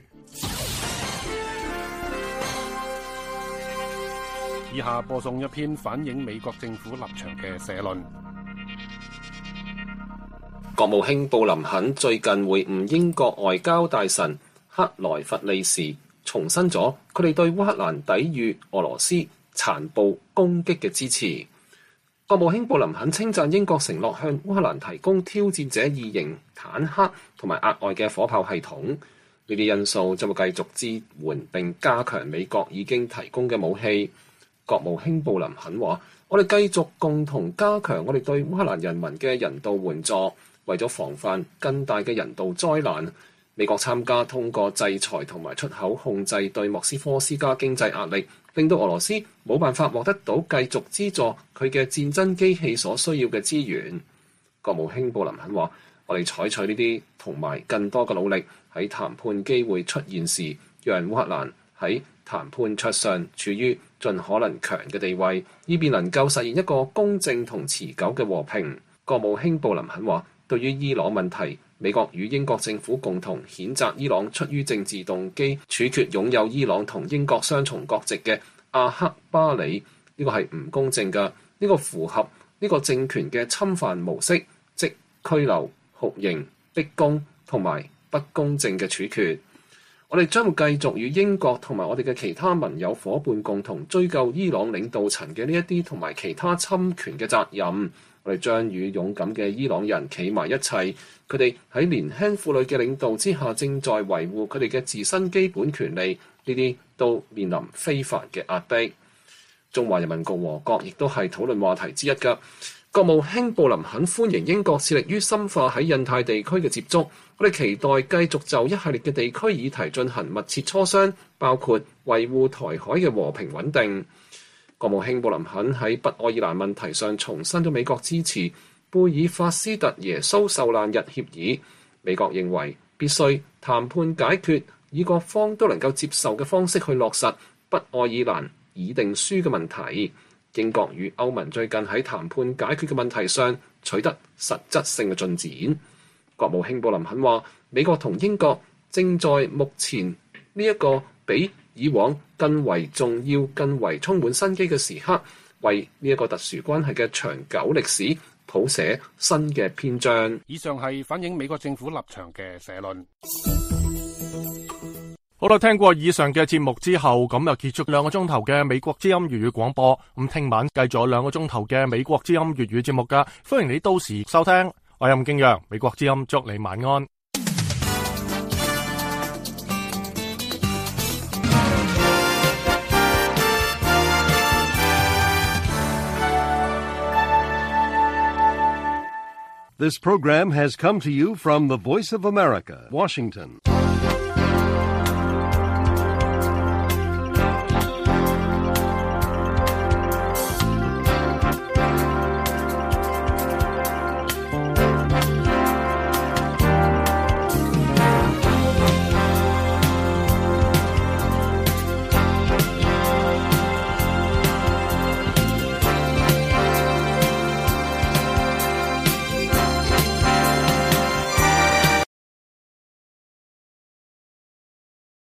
以下播送一篇反映美國政府立場嘅社論。 國務卿布林肯最近會晤英國外交大臣克萊弗利時，重申咗佢哋對烏克蘭抵禦俄羅斯殘暴攻擊嘅支持。國務卿布林肯稱讚英國承諾向烏克蘭提供挑戰者二型坦克同埋額外嘅火炮系統，呢啲因素將會繼續支援並加強美國已經提供嘅武器。國務卿布林肯話：我哋繼續共同加強我哋對烏克蘭人民嘅人道援助，為咗防範更大嘅人道災難，美國參加通過制裁同埋出口控制對莫斯科施加經濟壓力，令到俄羅斯冇辦法獲得到繼續資助佢嘅戰爭機器所需要嘅資源。國務卿布林肯話：我哋採取呢啲同埋更多嘅努力，喺談判機會出現時，讓烏克蘭喺談判桌上處於盡可能強嘅地位，以便能夠實現一個公正同持久嘅和平。國務卿布林肯話：對於伊朗問題，美國與英國政府共同譴責伊朗出於政治動機處決擁有伊朗同英國雙重國籍嘅阿克巴里，呢個係唔公正嘅，呢個符合呢個政權嘅侵犯模式，即拘留、酷刑、逼宮同埋不公正嘅處決。我哋將會繼續與英國同埋我哋嘅其他盟友伙伴共同追究伊朗領導層嘅呢一啲同埋其他侵權嘅責任。我哋將與勇敢嘅伊朗人企埋一齊，佢哋喺年輕婦女嘅領導之下，正在維護佢哋嘅自身基本權利，呢啲都面臨非凡嘅壓迫。中華人民共和國亦都係討論話題之一㗎。國務卿布林肯歡迎英國致力於深化喺印太地區嘅接觸，我哋期待繼續就一系列嘅地區議題進行密切磋商，包括維護台海嘅和平穩定。國務卿布林肯喺北愛爾蘭問題上重申咗美國支持貝爾法斯特耶穌受難日協議。美國認為必須談判解決，以各方都能夠接受嘅方式去落實北愛爾蘭議定書嘅問題。英國與歐盟最近喺談判解決嘅問題上取得實質性嘅進展。國務卿布林肯話，美國同英國正在目前呢一個比以往更為重要、更為充滿生機嘅時刻，為呢一個特殊關係嘅長久歷史譜寫新嘅篇章。 以上係反映美國政府立場嘅社論。 好啦，聽過以上嘅節目之後，咁就結束兩個鐘頭嘅美國之音粵語廣播。咁聽晚繼續有兩個鐘頭嘅美國之音粵語節目噶，歡迎你到時收聽。我係任敬揚，美國之音祝你晚安。 This program has come to you from the Voice of America, Washington.